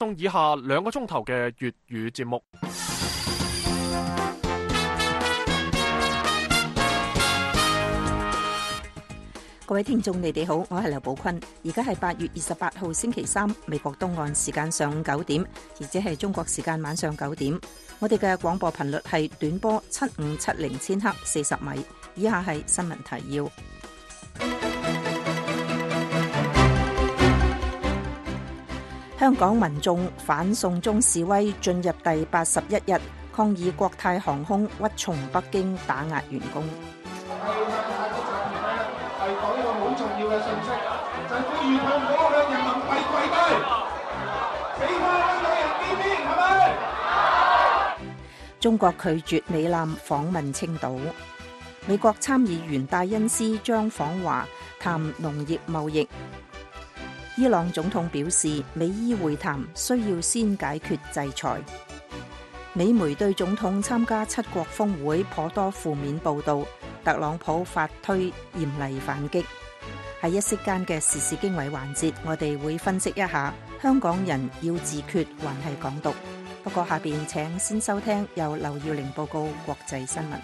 送以下2個鐘頭嘅粵語節目。 各位聽眾，你哋好，我係劉寶坤。而家係8月28號星期三，美國東岸時間上午9點，亦即係中國時間晚上9點。我哋嘅廣播頻率係短波7570千赫40米。以下係新聞提要。香港民眾反送中示威進入第81日，抗議國泰航空屈從北京打壓員工。 係講一個好重要嘅信息，就係呼籲佢唔好向人民幣跪低，死翻香港人邊邊，係咪？ 中國拒絕美艦訪問青島。美國參議員戴恩斯將訪華談農業貿易。伊朗總統表示，美伊會談需要先解決制裁。美媒對總統參加7國峰會頗多負面報導，特朗普發推嚴厲反擊。喺一息間嘅時事經緯環節，我哋會分析一下香港人要自決還係港獨。不過下邊請先收聽由劉耀玲報告國際新聞。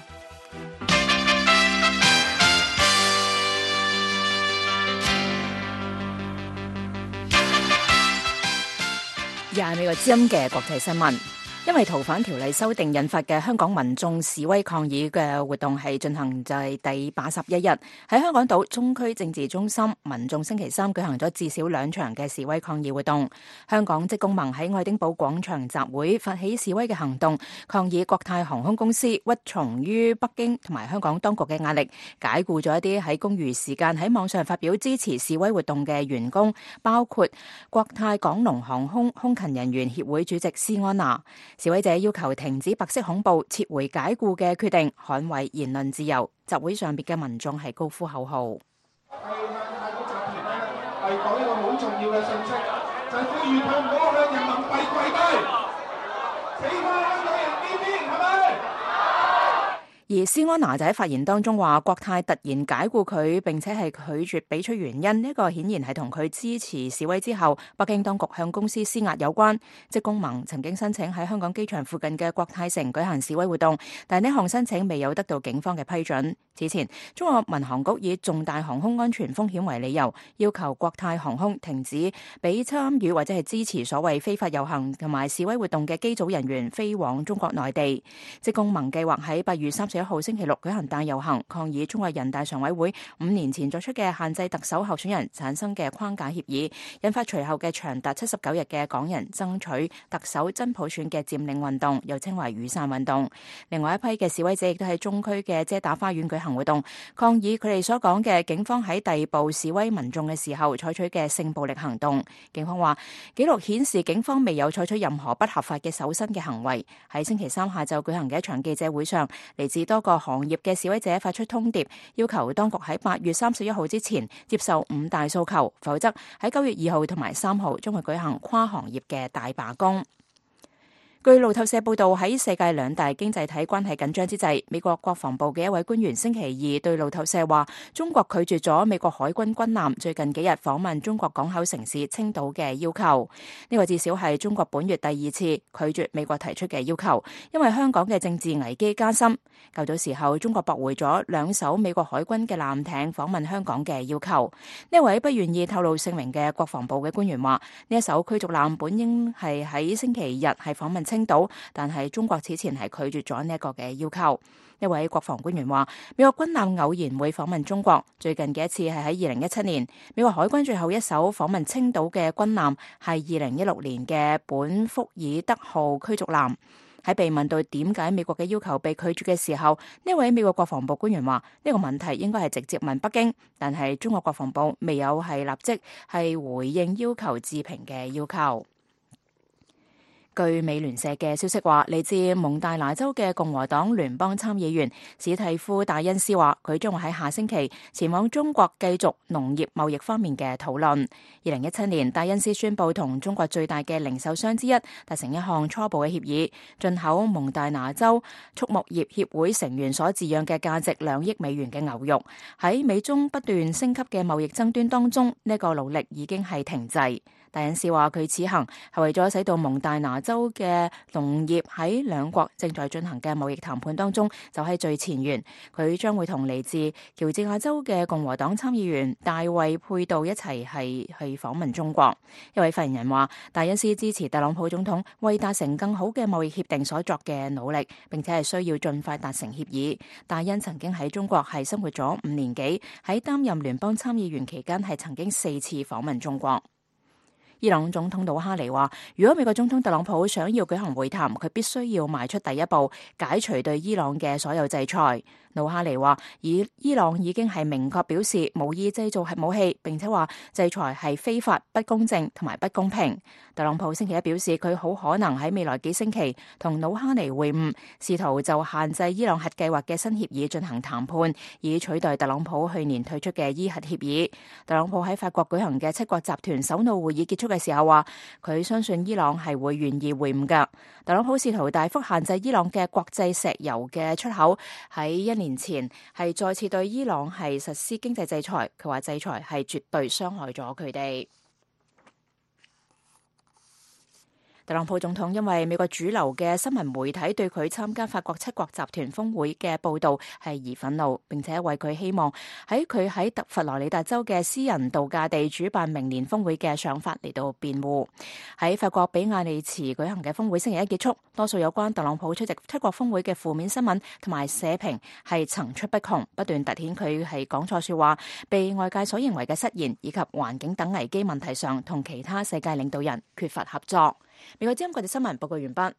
廿美國之音嘅國際新聞。因為逃犯條例修訂引發嘅香港民眾示威抗議嘅活動係進行就係第81日，喺香港島中區政治中心，民眾星期三舉行咗至少2場嘅示威抗議活動。香港職工盟喺愛丁堡廣場集會，發起示威嘅行動，抗議國泰航空公司屈從於北京同埋香港當局嘅壓力，解僱咗一啲喺公餘時間喺網上發表支持示威活動嘅員工，包括國泰港龍航空空勤人員協會主席施安娜。示威者要求停止白色恐怖、撤回解僱嘅決定、捍衛言論自由。集會上邊嘅民眾係高呼口號。 係講一個好重要嘅信息，就係呼籲佢唔好向人民幣跪低，死翻香港人邊邊，係咪？ 而施安娜就喺發言當中話，國泰突然解僱佢，並且係拒絕俾出原因，呢個顯然係同佢支持示威之後北京當局向公司施壓有關。職工盟曾經申請喺香港機場附近嘅國泰城舉行示威活動，但係呢項申請未有得到警方嘅批准。此前，中國民航局以重大航空安全風險為理由，要求國泰航空停止俾參與或者係支持所謂非法遊行同埋示威活動嘅機組人員飛往中國內地。職工盟計劃喺8月31號星期六舉行大遊行，抗議中國人大常委會5年前作出嘅限制特首候選人產生嘅框架協議，引發隨後嘅長達79日嘅港人爭取特首真普選嘅佔領運動，又稱為雨傘運動。另外一批嘅示威者亦都喺中區嘅遮打花園舉行活動，抗議佢哋所講嘅警方喺逮捕示威民眾嘅時候採取嘅性暴力行動。警方話，紀錄顯示警方未有採取任何不合法嘅搜身嘅行為。喺星期三下晝舉行嘅一場記者會上，嚟自多個行業嘅示威者發出通牒，要求當局喺8月31號之前接受5大訴求，否則喺9月2號同埋3號將會舉行跨行業嘅大罷工。據路透社報道，喺世界2大經濟體關係緊張之際，美國國防部嘅一位官員星期二對路透社話，中國拒絕咗美國海軍軍艦最近幾日訪問中國港口城市青島嘅要求。呢個至少係中國本月第2次拒絕美國提出嘅要求，因為香港嘅政治危機加深。較早時候，中國駁回咗2艘美國海軍嘅艦艇訪問香港嘅要求。呢位不願意透露姓名嘅國防部嘅官員話，呢一艘驅逐艦本應係喺星期日係訪問青島，但係中國此前係拒絕咗呢一個嘅要求。一位國防官員話，美國軍艦偶然會訪問中國，最近嘅一次係喺2017年，美國海軍最後一艘訪問青島嘅軍艦係2016年嘅本福爾德號驅逐艦。喺被問到點解美國嘅要求被拒絕嘅時候，呢位美國國防部官員話，呢個問題應該係直接問北京，但係中國國防部未有係立即係回應要求置評嘅要求。據美聯社嘅消息話，嚟自蒙大拿州嘅共和黨聯邦參議員史蒂夫戴恩斯話，佢將會喺下星期前往中國繼續農業貿易方面嘅討論。2017年，戴恩斯宣布同中國最大嘅零售商之一達成一項初步嘅協議，進口蒙大拿州畜牧業協會成員所飼養嘅價值2億美元嘅牛肉。喺美中不斷升級嘅貿易爭端當中，呢個努力已經係停滯。 戴恩斯話佢此行係為咗使到蒙大拿州嘅農業喺兩國正在進行嘅貿易談判當中走喺最前沿。佢將會同嚟自喬治亞州嘅共和黨參議員大衛佩杜一齊去訪問中國。一位發言人話，戴恩斯支持特朗普總統為達成更好嘅貿易協定所作嘅努力，並且係需要盡快達成協議。戴恩曾經喺中國係生活咗5年幾，喺擔任聯邦參議員期間係曾經4次訪問中國。伊朗總統魯哈尼話，如果美國總統特朗普想要舉行會談，佢必須要邁出第一步，解除對伊朗嘅所有制裁。魯哈尼話，伊朗已經係明確表示無意製造核武器，並且話制裁係非法、不公正同埋不公平。特朗普星期一表示，佢好可能喺未來幾星期同魯哈尼會晤，試圖就限制伊朗核計劃嘅新協議進行談判，以取代特朗普去年退出嘅伊核協議。特朗普喺法國舉行嘅7國集團首腦會議結束嘅時候話，佢相信伊朗係會願意會晤㗎。特朗普試圖大幅限制伊朗嘅國際石油嘅出口，喺1年前係再次對伊朗係實施經濟制裁。佢話制裁係絕對傷害咗佢哋。特朗普總統因為美國主流嘅新聞媒體對佢參加法國7國集團峰會嘅報導係而憤怒，並且為佢希望喺佛羅里達州嘅私人度假地主辦明年峰會嘅想法嚟到辯護。喺法國比亞利茨舉行嘅峰會星期一結束，多數有關特朗普出席7國峰會嘅負面新聞同埋社評係層出不窮，不斷凸顯佢係講錯說話，被外界所認為嘅失言以及環境等危機問題上同其他世界領導人缺乏合作。美國之音國際新聞報告完畢。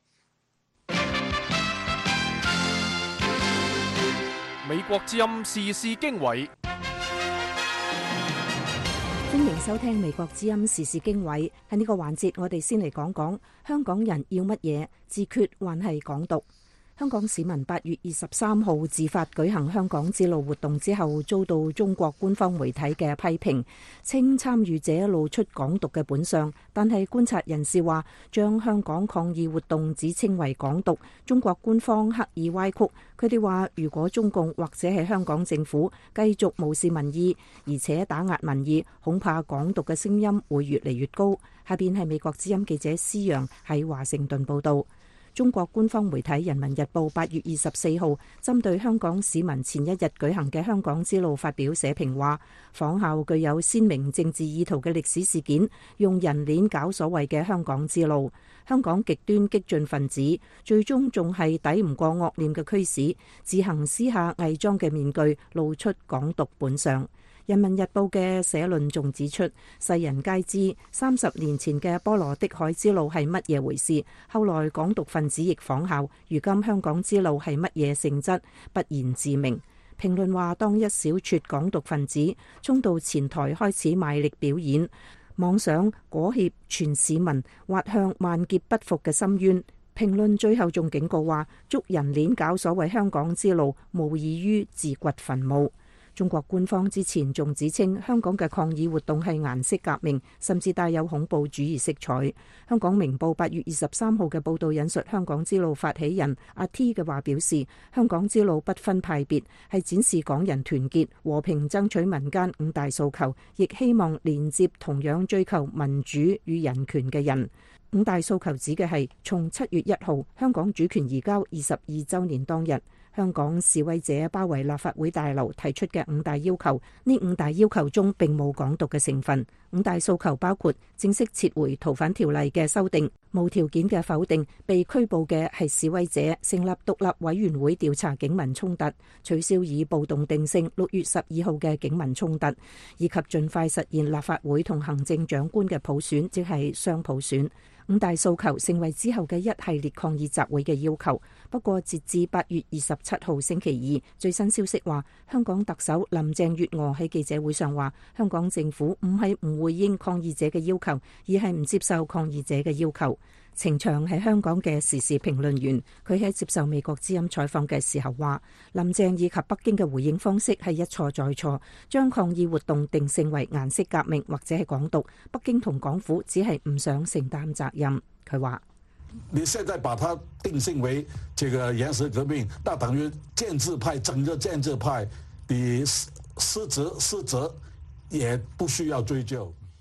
美國之音時事經緯， 歡迎收聽美國之音時事經緯。喺呢個環節，我哋先嚟講講香港人要乜嘢，自決還係港獨。香港市民8月23號自發舉行香港之路活動之後，遭到中國官方媒體嘅批評，稱參與者露出港獨嘅本相。但係觀察人士話，將香港抗議活動指稱為港獨，中國官方刻意歪曲。佢哋話，如果中共或者係香港政府繼續無視民意，而且打壓民意，恐怕港獨嘅聲音會越嚟越高。下邊係美國之音記者施陽喺華盛頓報道。中國官方媒體《人民日報》8月24號針對香港市民前一日舉行嘅香港之路發表社評話，仿效具有鮮明政治意圖嘅歷史事件，用人鏈搞所謂嘅香港之路。香港極端激進分子最終仲係抵唔過惡念嘅驅使，自行撕下偽裝嘅面具，露出港獨本相。人民日報嘅社論仲指出，世人皆知30年前嘅波羅的海之路係乜嘢回事，後來港獨分子亦仿效，如今香港之路係乜嘢性質，不言自明。評論話，當一小撮港獨分子衝到前台開始賣力表演，妄想裹挾全市民滑向萬劫不復嘅深淵。評論最後仲警告話，捉人鏈搞所謂香港之路，無異於自掘墳墓。中國官方之前仲指稱香港嘅抗議活動係顏色革命，甚至帶有恐怖主義色彩。香港明報8月23號嘅報導引述香港之路發起人阿 T 嘅話表示，香港之路不分派別，係展示港人團結、和平爭取民間5大訴求，亦希望連接同樣追求民主與人權嘅人。5大訴求指嘅係從7月1號香港主權移交22週年當日，香港示威者包圍立法會大樓提出嘅5大要求，呢5大要求中並冇港獨嘅成分。5大訴求包括正式撤回逃犯條例嘅修訂，無條件嘅否定被拘捕嘅係示威者，成立獨立委員會調查警民衝突，取消以暴動定性6月12號嘅警民衝突，以及盡快實現立法會同行政長官嘅普選，即係雙普選。5大訴求成為之後嘅一系列抗議集會嘅要求。不過截至8月27號星期二，最新消息話，香港特首林鄭月娥喺記者會上話，香港政府唔係唔回應抗議者嘅要求，而係唔接受抗議者嘅要求。程翔係香港嘅時事評論員，佢喺接受美國之音採訪嘅時候話，林鄭以及北京嘅回應方式係一錯再錯，將抗議活動定性為顏色革命或者係港獨，北京同港府只係唔想承擔責任。佢話： 你現在把它定性為這個顏色革命，那等於建制派，整個建制派你失責也不需要追究。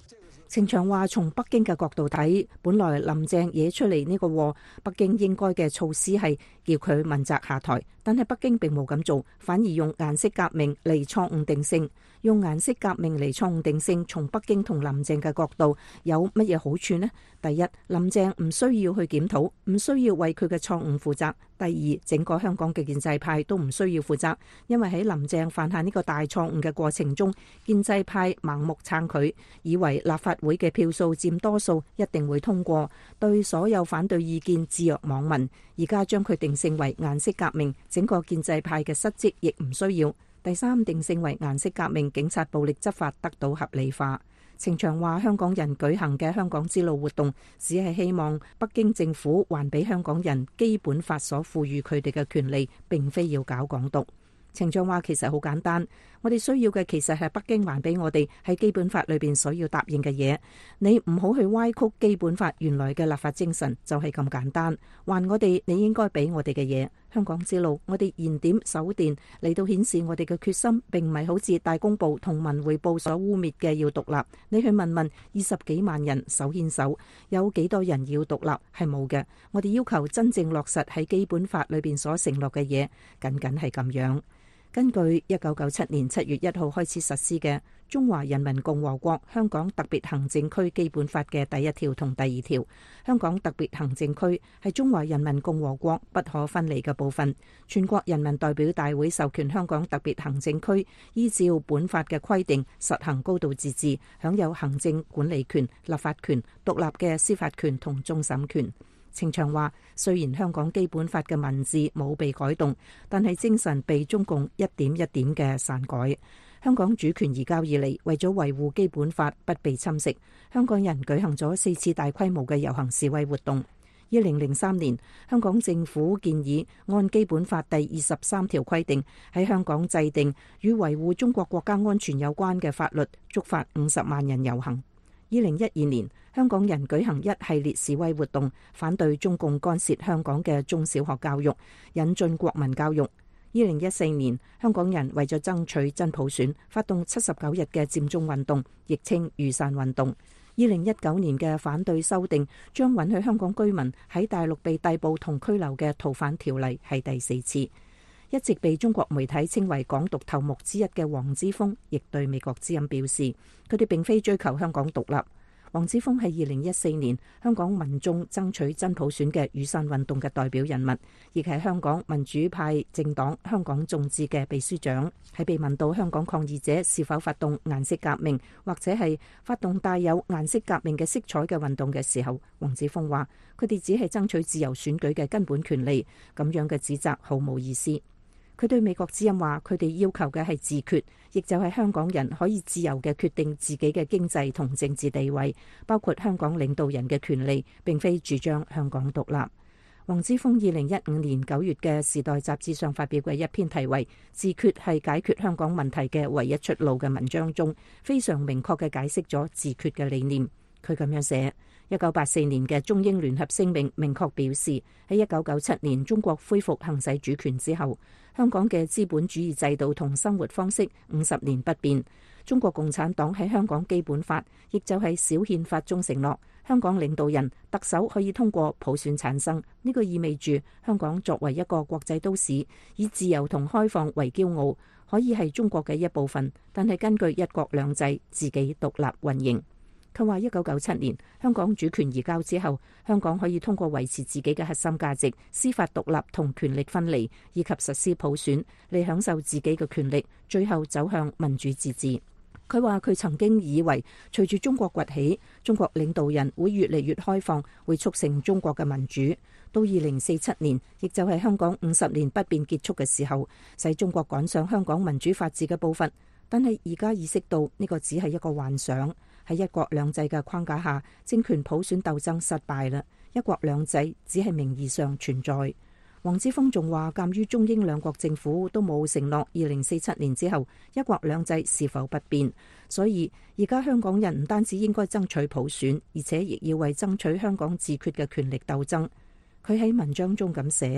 程翔話：從北京嘅角度睇，本來林鄭惹出嚟呢個禍，北京應該嘅措施係叫佢問責下台，但係北京並冇咁做，反而用顏色革命嚟錯誤定性。用顏色革命嚟錯誤定性，從北京同林鄭嘅角度有乜嘢好處呢？第一，林鄭唔需要去檢討，唔需要為佢嘅錯誤負責。第二，整個香港嘅建制派都唔需要負責，因為喺林鄭犯下呢個大錯誤嘅過程中，建制派盲目撐佢，以為立法會嘅票數佔多數，一定會通過，對所有反對意見置若罔聞。而家將佢定性為顏色革命，整個建制派嘅失職亦唔需要。第三，定性為顏色革命，警察暴力執法得到合理化。程翔話：香港人舉行嘅香港之路活動，只係希望北京政府還俾香港人基本法所賦予佢哋嘅權利，並非要搞港獨。程翔話：其實好簡單，我哋需要嘅其實係北京還俾我哋喺基本法裏邊所要答應嘅嘢。你唔好去歪曲基本法原來嘅立法精神，就係咁簡單。還我哋你應該俾我哋嘅嘢。香港之路，我哋燃點手電嚟到顯示我哋嘅決心，並唔係好似大公報同文匯報所污蔑嘅要獨立。你去問問20幾萬人手牽手，有幾多人要獨立？係冇嘅。我哋要求真正落實喺基本法裏邊所承諾嘅嘢，僅僅係咁樣。根據1997年7月1號開始實施嘅《中華人民共和國香港特別行政區基本法》嘅第1條同第2條，香港特別行政區係中華人民共和國不可分離嘅部分。全國人民代表大會授權香港特別行政區依照本法嘅規定實行高度自治，享有行政管理權、立法權、獨立嘅司法權同終審權。程翔話：雖然香港基本法嘅文字冇被改動，但係精神被中共一點一點嘅篡改。香港主權移交以嚟，為咗維護基本法不被侵蝕，香港人舉行咗4次大規模嘅遊行示威活動。2003年，香港政府建議按基本法第23條規定，喺香港制定與維護中國國家安全有關嘅法律，觸發50萬人遊行。2012年，香港人舉行一系列示威活動，反對中共干涉香港嘅中小學教育，引進國民教育。2014年，香港人為咗爭取真普選，發動79日嘅佔中運動，亦稱雨傘運動。2019年嘅反對修訂，將允許香港居民喺大陸被逮捕同拘留嘅逃犯條例係第4次。一直被中國媒體稱為港獨頭目之一嘅黃之鋒，亦對美國之音表示，佢哋並非追求香港獨立。黃之鋒係2014年香港民眾爭取真普選嘅雨傘運動嘅代表人物，亦係香港民主派政黨香港眾志嘅秘書長。喺被問到香港抗議者是否發動顏色革命，或者係發動帶有顏色革命嘅色彩嘅運動嘅時候，黃之鋒話：佢哋只係爭取自由選舉嘅根本權利，咁樣嘅指責毫無意思。佢對美國之音話：佢哋要求嘅係自決，亦就係香港人可以自由嘅決定自己嘅經濟同政治地位，包括香港領導人嘅權利，並非主張香港獨立。黃之鋒2015年9月嘅《時代》雜誌上發表嘅一篇題為《自決係解決香港問題嘅唯一出路》嘅文章中，非常明確嘅解釋咗自決嘅理念。佢咁樣寫：1984年嘅中英聯合聲明明確表示，喺1997年中國恢復行使主權之後，香港嘅資本主義制度同生活方式50年不變。中國共產黨喺香港基本法，亦就係小憲法中承諾，香港領導人、特首可以通過普選產生。呢個意味住香港作為一個國際都市，以自由同開放為驕傲，可以係中國嘅一部分，但係根據一國兩制自己獨立運營。佢話：1997年香港主權移交之後，香港可以通過維持自己嘅核心價值、司法獨立同權力分離，以及實施普選嚟享受自己嘅權力，最後走向民主自治。佢話：佢曾經以為隨住中國崛起，中國領導人會越嚟越開放，會促成中國嘅民主。到2047年，亦就係香港50年不變結束嘅時候，使中國趕上香港民主法治嘅步伐。但係而家意識到呢個只係一個幻想。喺一國兩制嘅框架下，政權普選鬥爭失敗啦，一國兩制只係名義上存在。黃之鋒仲話，鑑於中英兩國政府都冇承諾2047年之後一國兩制是否不變，所以而家香港人唔單止應該爭取普選，而且亦要為爭取香港自決嘅權力鬥爭。佢喺文章中咁寫：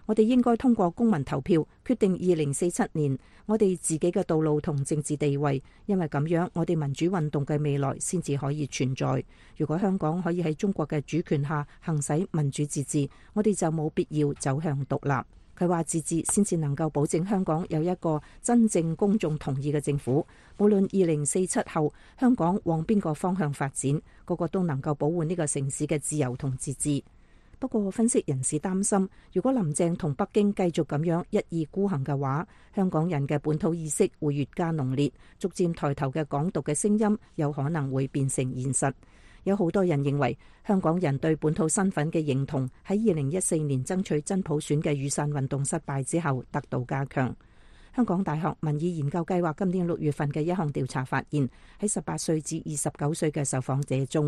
我哋應該通過公民投票決定2047年我哋自己嘅道路同政治地位，因為咁樣我哋民主運動嘅未來先至可以存在。如果香港可以喺中國嘅主權下行使民主自治，我哋就冇必要走向獨立。佢話自治先至能夠保證香港有一個真正公眾同意嘅政府，無論2047後香港往邊個方向發展，個個都能夠保護呢個城市嘅自由同自治。不過分析人士擔心，如果林鄭同北京繼續咁樣一意孤行嘅話，香港人嘅本土意識會越加濃烈，逐漸抬頭嘅港獨嘅聲音有可能會變成現實。有好多人認為，香港人對本土身份嘅認同喺2014年爭取真普選嘅雨傘運動失敗之後得到加強。香港大學民意研究計劃今年6月份嘅一項調查發現，喺18歲至29歲嘅受訪者中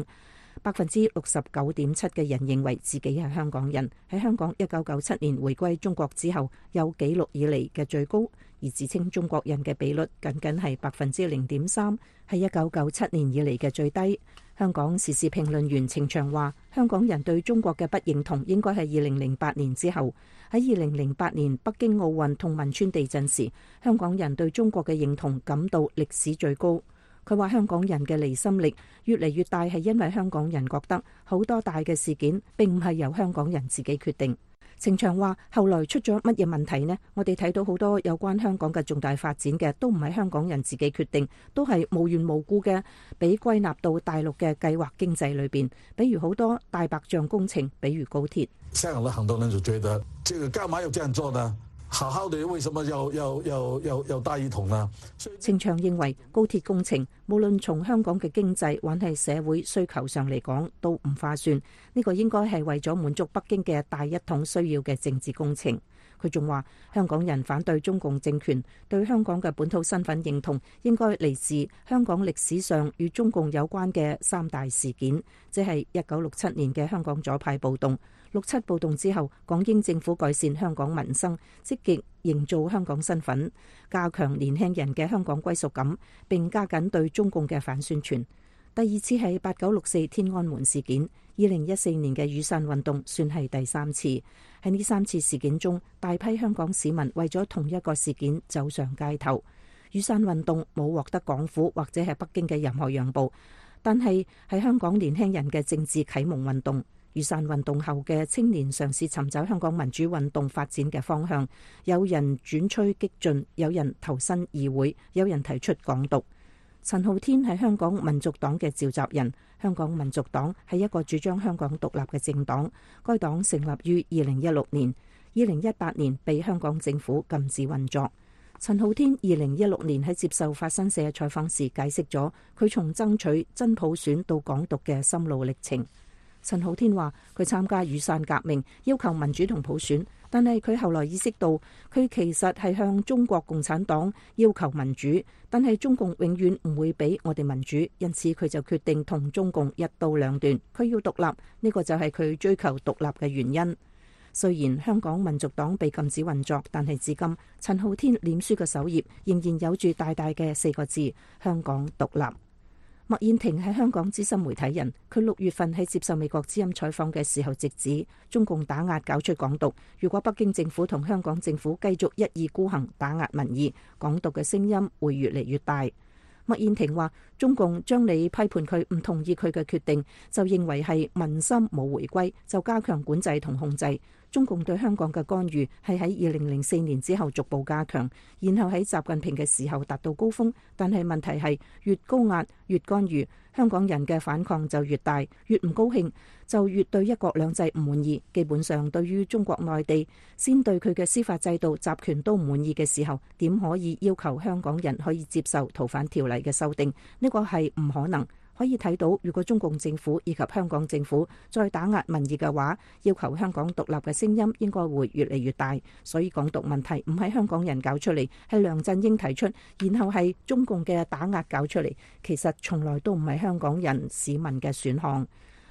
，69.7% 嘅人認為自己係香港人，喺香港1997年回歸中國之後有紀錄以嚟嘅最高，而自稱中國人嘅比率僅僅係0.3%，係1997年以嚟嘅最低。香港時事評論員程翔話，香港人對中國嘅不認同應該係2008年之後。喺2008年北京奧運同汶川地震時，香港人對中國嘅認同感到歷史最高。佢話香港人嘅離心力越嚟越大，係因為香港人覺得好多大嘅事件並唔係由香港人自己決定。程翔話後來出咗乜嘢問題呢？我哋睇到好多有關香港嘅重大發展嘅都唔係香港人自己決定，都係無緣無故嘅被歸納到大陸嘅計劃經濟裏邊，比如好多大白象工程，比如高鐵。 香港的很多人就覺得，這個幹嘛要這樣做呢？好好的，為什麼要大一統呢？ 程翔認為高鐵工程無論從香港嘅經濟還係社會需求上嚟講都唔划算，呢個應該係為咗滿足北京嘅大一統需要嘅政治工程。佢仲話香港人反對中共政權，對香港嘅本土身份認同應該嚟自香港歷史上與中共有關嘅3大事件，即係1967年嘅香港左派暴動。67暴動之後，港英政府改善香港民生，積極營造香港身份，加強年輕人嘅香港歸屬感，並加緊對中共嘅反宣傳。第二次係8964天安門事件，2014年嘅雨傘運動算係第3次。喺呢3次事件中，大批香港市民為咗同一個事件走上街頭。雨傘運動冇獲得港府或者係北京嘅任何讓步，但係香港年輕人嘅政治啟蒙運動。雨傘運動後嘅青年嘗試尋找香港民主運動發展嘅方向，有人轉趨激進，有人投身議會，有人提出港獨。陳浩天係香港民族黨嘅召集人。香港民族黨係一個主張香港獨立嘅政黨，該黨成立於2016年，2018年被香港政府禁止運作。陳浩天2016年喺接受法新社採訪時解釋咗佢從爭取真普選到港獨嘅心路歷程。陳浩天話佢參加雨傘革命，要求民主同普選，但係佢後來意識到佢其實係向中國共產黨要求民主，但係中共永遠唔會俾我哋民主，因此佢就決定同中共一刀兩斷，佢要獨立，呢個就係佢追求獨立嘅原因。雖然香港民族黨被禁止運作，但係至今陳浩天臉書嘅首頁仍然有住大大嘅4個字：香港獨立。麥燕庭係香港資深媒體人，佢6月份喺接受美國之音採訪嘅時候直指，中共打壓搞出港獨，如果北京政府同香港政府繼續一意孤行打壓民意，港獨嘅聲音會越嚟越大。麥燕庭話，中共將你批判佢唔同意佢嘅決定，就認為係民心冇回歸，就加強管制同控制。中共對香港嘅干預係喺2004年之後逐步加強，然後喺習近平嘅時候達到高峰。但係問題係越高壓越干預，香港人嘅反抗就越大，越唔高興就越對一國兩制唔滿意。基本上對於中國內地先對佢嘅司法制度集權都唔滿意嘅時候，點可以要求香港人可以接受逃犯條例嘅修訂？呢個係唔可能。可以睇到，如果中共政府以及香港政府再打壓民意嘅話，要求香港獨立嘅聲音應該會越嚟越大。所以港獨問題唔係香港人搞出嚟，係梁振英提出，然後係中共嘅打壓搞出嚟。其實從來都唔係香港人市民嘅選項。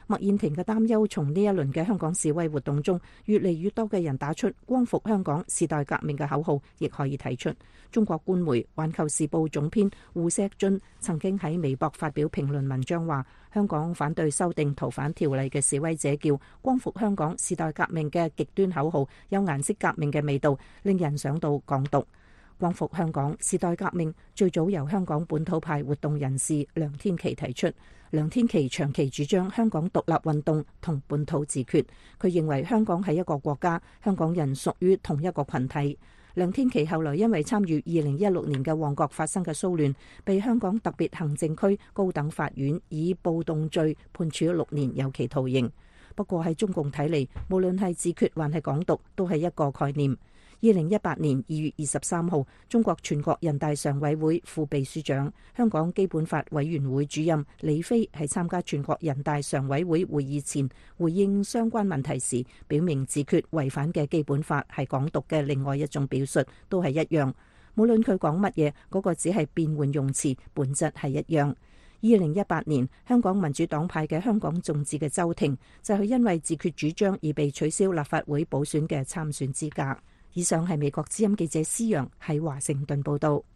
麥燕庭嘅擔憂從呢一輪嘅香港示威活動中，越嚟越多嘅人打出光復香港、時代革命嘅口號，亦可以睇出。中國官媒《環球時報》總編胡錫進曾經喺微博發表評論文章話，香港反對修訂逃犯條例嘅示威者叫光復香港、時代革命嘅極端口號有顏色革命嘅味道，令人想到港獨。光復香港、時代革命最早由香港本土派活動人士梁天琦提出。梁天琦長期主張香港獨立運動同本土自決，佢認為香港係一個國家，香港人屬於同一個群體。梁天琦後來因為參與2016年嘅旺角發生嘅騷亂，被香港特別行政區高等法院以暴動罪判處6年有期徒刑。不過喺中共睇嚟，無論係自決還係港獨，都係一個概念。2018年2月23號，中國全國人大常委會副秘書長、香港基本法委員會主任李飛喺參加全國人大常委會會議前回應相關問題時，表明自決違反嘅基本法係港獨嘅另外一種表述，都係一樣。無論佢講乜嘢，嗰個只係變換用詞，本質係一樣。2018年，香港民主黨派嘅香港眾志嘅周庭就係因為自決主張而被取消立法會補選嘅參選資格。以上係美國之音記者施洋喺華盛頓報道。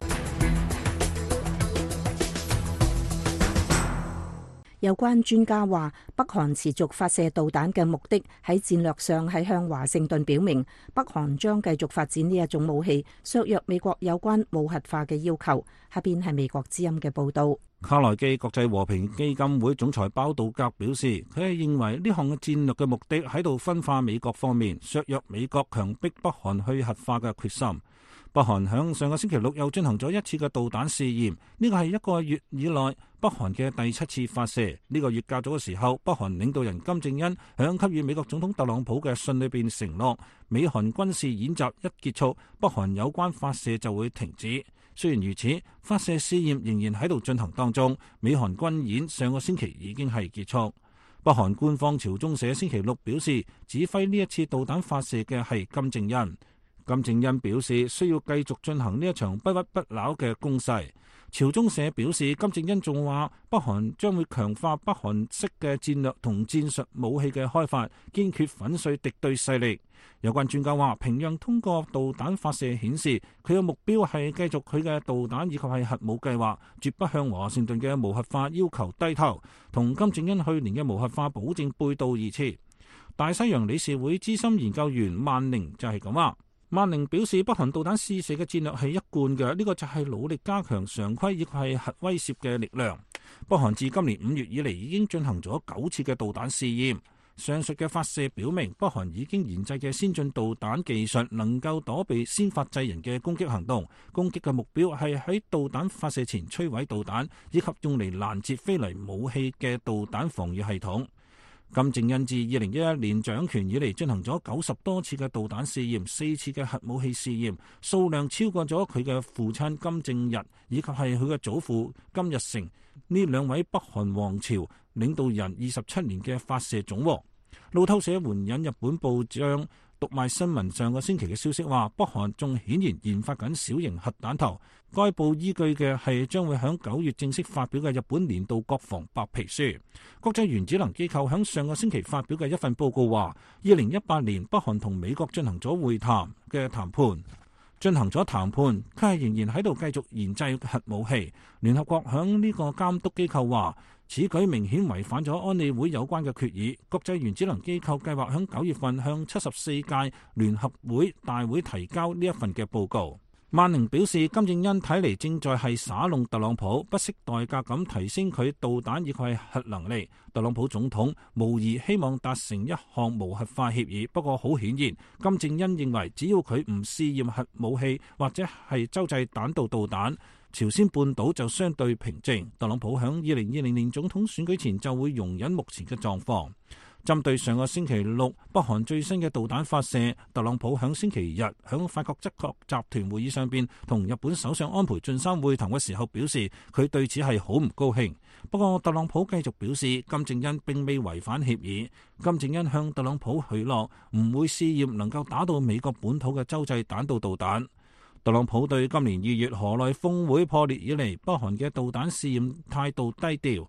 有關專家話，北韓持續發射導彈嘅目的喺戰略上係向華盛頓表明，北韓將繼續發展呢一種武器，削弱美國有關無核化嘅要求。下邊係美國之音嘅報道。 卡內基國際和平基金會總裁鮑杜格表示，佢係認為呢項嘅戰略嘅目的喺度分化美國方面，削弱美國強迫北韓去核化嘅決心。北韓響上個星期六又進行咗一次嘅導彈試驗，呢個係1個月以來北韓嘅第7次發射。呢個月較早嘅時候，北韓領導人金正恩響給予美國總統特朗普嘅信裏邊承諾，美韓軍事演習一結束，北韓有關發射就會停止。雖然如此，發射試驗仍然喺度進行當中。美韓軍演上個星期已經係結束。北韓官方朝中社星期六表示，指揮呢一次導彈發射嘅係金正恩。金正恩表示需要繼續進行呢一場不屈不撓嘅攻勢。朝中社表示，金正恩仲話北韓將會強化北韓式嘅戰略同戰術武器嘅開發，堅決粉碎敵對勢力。有關專家話，平壤通過導彈發射顯示佢嘅目標係繼續佢嘅導彈以及係核武計劃，絕不向華盛頓嘅無核化要求低頭，同金正恩去年嘅無核化保證背道而馳。大西洋理事會資深研究員萬寧就係咁話。萬寧表示，北韓導彈試射嘅戰略係一貫嘅，呢個就係努力加強常規以及係核威懾嘅力量。北韓自今年5月以嚟已經進行咗9次嘅導彈試驗。上述嘅發射表明，北韓已經研製嘅先進導彈技術能夠躲避先發制人嘅攻擊行動。攻擊嘅目標係喺導彈發射前摧毀導彈，以及用嚟攔截飛嚟武器嘅導彈防禦系統。金正恩自2011年掌權以嚟進行咗90多次嘅導彈試驗，4次嘅核武器試驗，數量超過咗佢嘅父親金正日以及係佢嘅祖父金日成呢2位北韓王朝領導人27年嘅發射總和。路透社援引日本報章讀賣新聞上個星期嘅消息話，北韓仲顯然研發緊小型核彈頭。該報依據嘅係將會喺9月正式發表嘅日本年度國防白皮書。國際原子能機構喺上個星期發表嘅一份報告話，2018年北韓同美國進行咗會談嘅談判，佢係仍然喺度繼續研製核武器。聯合國喺呢個監督機構話，此舉明顯違反咗安理會有關嘅決議。國際原子能機構計劃喺9月份向74屆聯合會大會提交呢一份嘅報告。萬寧表示，金正恩睇嚟正在係耍弄特朗普，不惜代價咁提升佢導彈以及係核能力。特朗普總統無疑希望達成一項無核化協議，不過好顯然，金正恩認為只要佢唔試驗核武器或者係洲際彈道導彈，朝鮮半島就相對平靜。特朗普喺2020年總統選舉前就會容忍目前嘅狀況。針對上個星期六北韓最新嘅導彈發射，特朗普喺星期日喺法國七國集團會議上邊同日本首相安倍晉三會談嘅時候表示，佢對此係好唔高興。不過特朗普繼續表示，金正恩並未違反協議。金正恩向特朗普許諾唔會試驗能夠打到美國本土嘅洲際彈道導彈。特朗普對今年2月河內峰會破裂以嚟北韓嘅導彈試驗態度低調。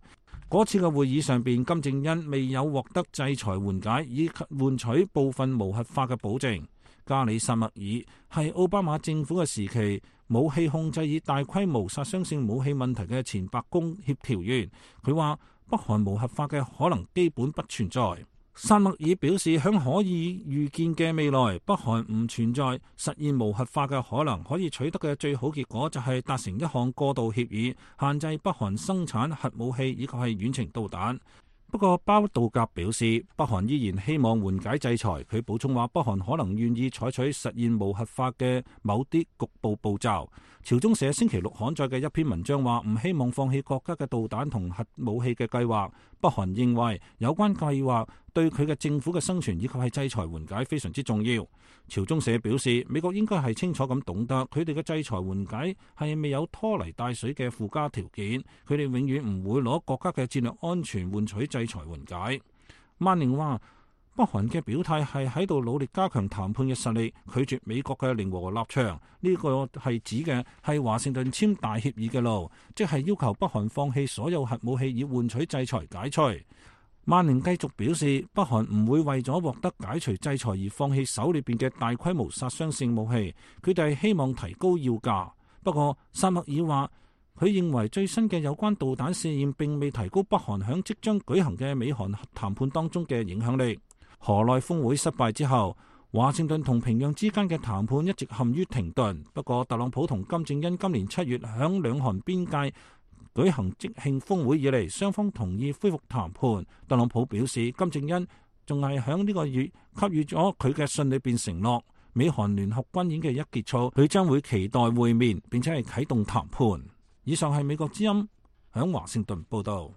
嗰次嘅會議上邊，金正恩未有獲得制裁緩解，以及換取部分無核化嘅保證。加里薩默爾係奧巴馬政府嘅時期武器控制以大規模殺傷性武器問題嘅前白宮協調員，佢話北韓無核化嘅可能基本不存在。薩默爾表示，響可以預見嘅未來，北韓唔存在實現無核化嘅可能，可以取得嘅最好結果就係達成一項過渡協議，限制北韓生產核武器以及係遠程導彈。不過包道格表示，北韓依然希望緩解制裁。佢補充話，北韓可能願意採取實現無核化嘅某啲局部步驟。朝中社星期六刊載嘅一篇文章話，唔希望放棄國家嘅導彈同核武器嘅計劃。北韓認為有關計劃對佢嘅政府嘅生存以及係制裁緩解非常之重要。朝中社表示，美國應該係清楚咁懂得，佢哋嘅制裁緩解係未有拖泥帶水嘅附加條件，佢哋永遠唔會攞國家嘅戰略安全換取制裁緩解。曼寧話，北韓嘅表態係喺度努力加強談判嘅實力，拒絕美國嘅零和立場。呢個係指嘅係華盛頓簽大協議嘅路，即係要求北韓放棄所有核武器以換取制裁解除。曼寧繼續表示，北韓唔會為咗獲得解除制裁而放棄手裏邊嘅大規模殺傷性武器，佢哋希望提高要價。不過薩默爾話，佢認為最新嘅有關導彈試驗並未提高北韓響即將舉行嘅美韓談判當中嘅影響力。河內峰會失敗之後，華盛頓同平壤之間嘅談判一直陷於停頓。不過特朗普同金正恩今年7月響兩韓邊界舉行即興峰會以嚟，雙方同意恢復談判。特朗普表示，金正恩仲係響呢個月給予咗佢嘅信裏邊承諾，美韓聯合軍演嘅一結束，佢將會期待會面，並且係啟動談判。以上係美國之音響華盛頓報道。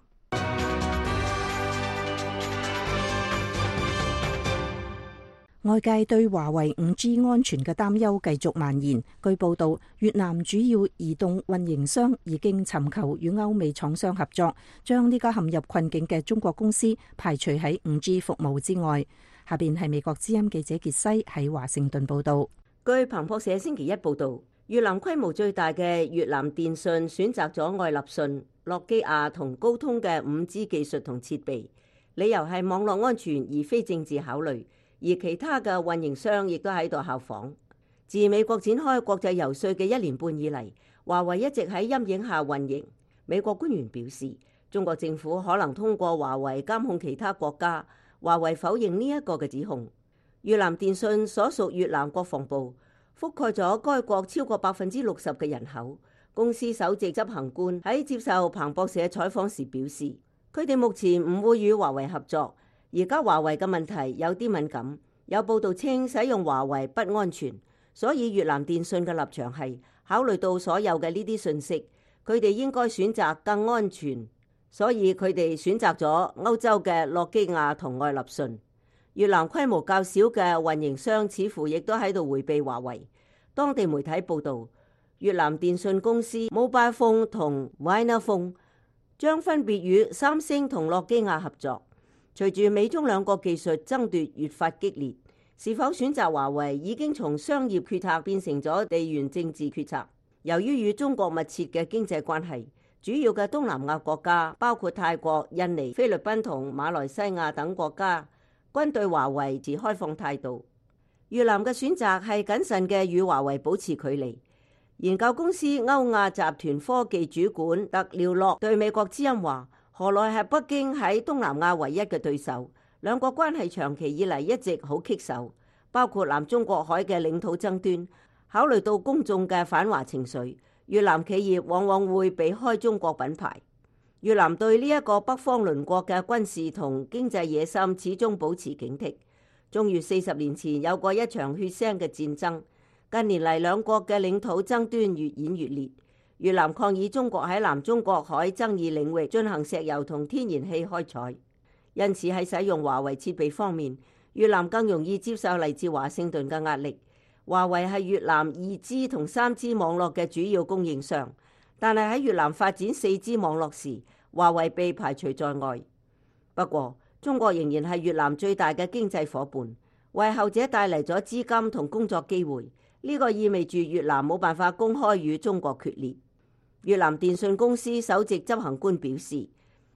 外界對華為 5G 安全嘅擔憂繼續蔓延。據報道，越南主要移動運營商已經尋求與歐美廠商合作，將呢家陷入困境嘅中國公司排除喺 5G 服務之外。下邊係美國之音記者傑西喺華盛頓報道。 據彭博社星期一報道，越南規模最大嘅越南電信選擇咗愛立信、諾基亞同高通嘅 5G 技術同設備，理由係網絡安全而非政治考慮。而其他嘅運營商亦都喺度效仿。自美國展開國際遊說嘅1年半以嚟，華為一直喺陰影下運營。美國官員表示，中國政府可能通過華為監控其他國家。華為否認呢一個嘅指控。越南電信所屬越南國防部，覆蓋咗該國超過60%嘅人口。公司首席執行官喺接受彭博社採訪時表示，佢哋目前唔會與華為合作。而家華為嘅問題有啲敏感，有報道稱使用華為不安全，所以越南電信嘅立場係考慮到所有嘅呢啲信息，佢哋應該選擇更安全，所以佢哋選擇咗歐洲嘅諾基亞同愛立信。越南規模較小嘅運營商似乎亦都喺度迴避華為。當地媒體報導，越南電信公司 Mobilephone 同 Vinaphone 將分別與三星同諾基亞合作。隨住美中兩國技術爭奪越發激烈，是否選擇華為已經從商業決策變成咗地緣政治決策。由於與中國密切嘅經濟關係，主要嘅東南亞國家包括泰國、印尼、菲律賓同馬來西亞等國家，均對華為持開放態度。越南嘅選擇係謹慎嘅，與華為保持距離。研究公司歐亞集團科技主管特廖洛對美國之音話，河內係北京喺東南亞唯一嘅對手，兩國關係長期以嚟一直好棘手，包括南中國海嘅領土爭端。考慮到公眾嘅反華情緒，越南企業往往會避開中國品牌。越南對呢一個北方鄰國嘅軍事同經濟野心始終保持警惕。中越40年前有過一場血腥嘅戰爭，近年嚟兩國嘅領土爭端越演越烈。越南抗議中國喺南中國海爭議領域進行石油同天然氣開採，因此喺使用華為設備方面，越南更容易接受嚟自華盛頓嘅壓力。華為係越南2G 同3G 網絡嘅主要供應商，但係喺越南發展4G 網絡時，華為被排除在外。不過，中國仍然係越南最大嘅經濟夥伴，為後者帶嚟咗資金同工作機會。呢個意味住越南冇辦法公開與中國決裂。越南電信公司首席執行官表示，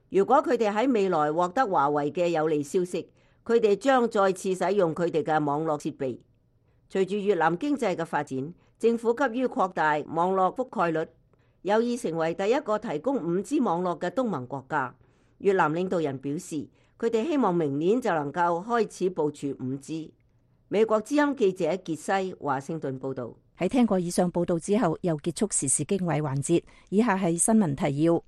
如果佢哋喺未來獲得華為嘅有利消息，佢哋將再次使用佢哋嘅網絡設備。隨住越南經濟嘅發展，政府急於擴大網絡覆蓋率，有意成為第一個提供 5G 網絡嘅東盟國家。越南領導人表示，佢哋希望明年就能夠開始部署 5G。美國之音記者傑西華盛頓報導。 喺聽過以上報導之後，又結束時事經緯環節。以下係新聞提要。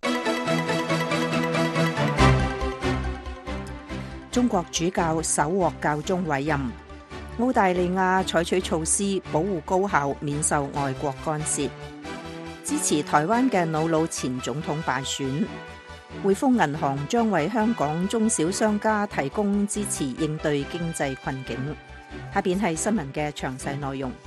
中國主教首獲教宗委任。澳大利亞採取措施保護高校免受外國干涉。支持台灣嘅瑙魯前總統敗選。匯豐銀行將為香港中小商家提供支持應對經濟困境。下邊係新聞嘅詳細內容。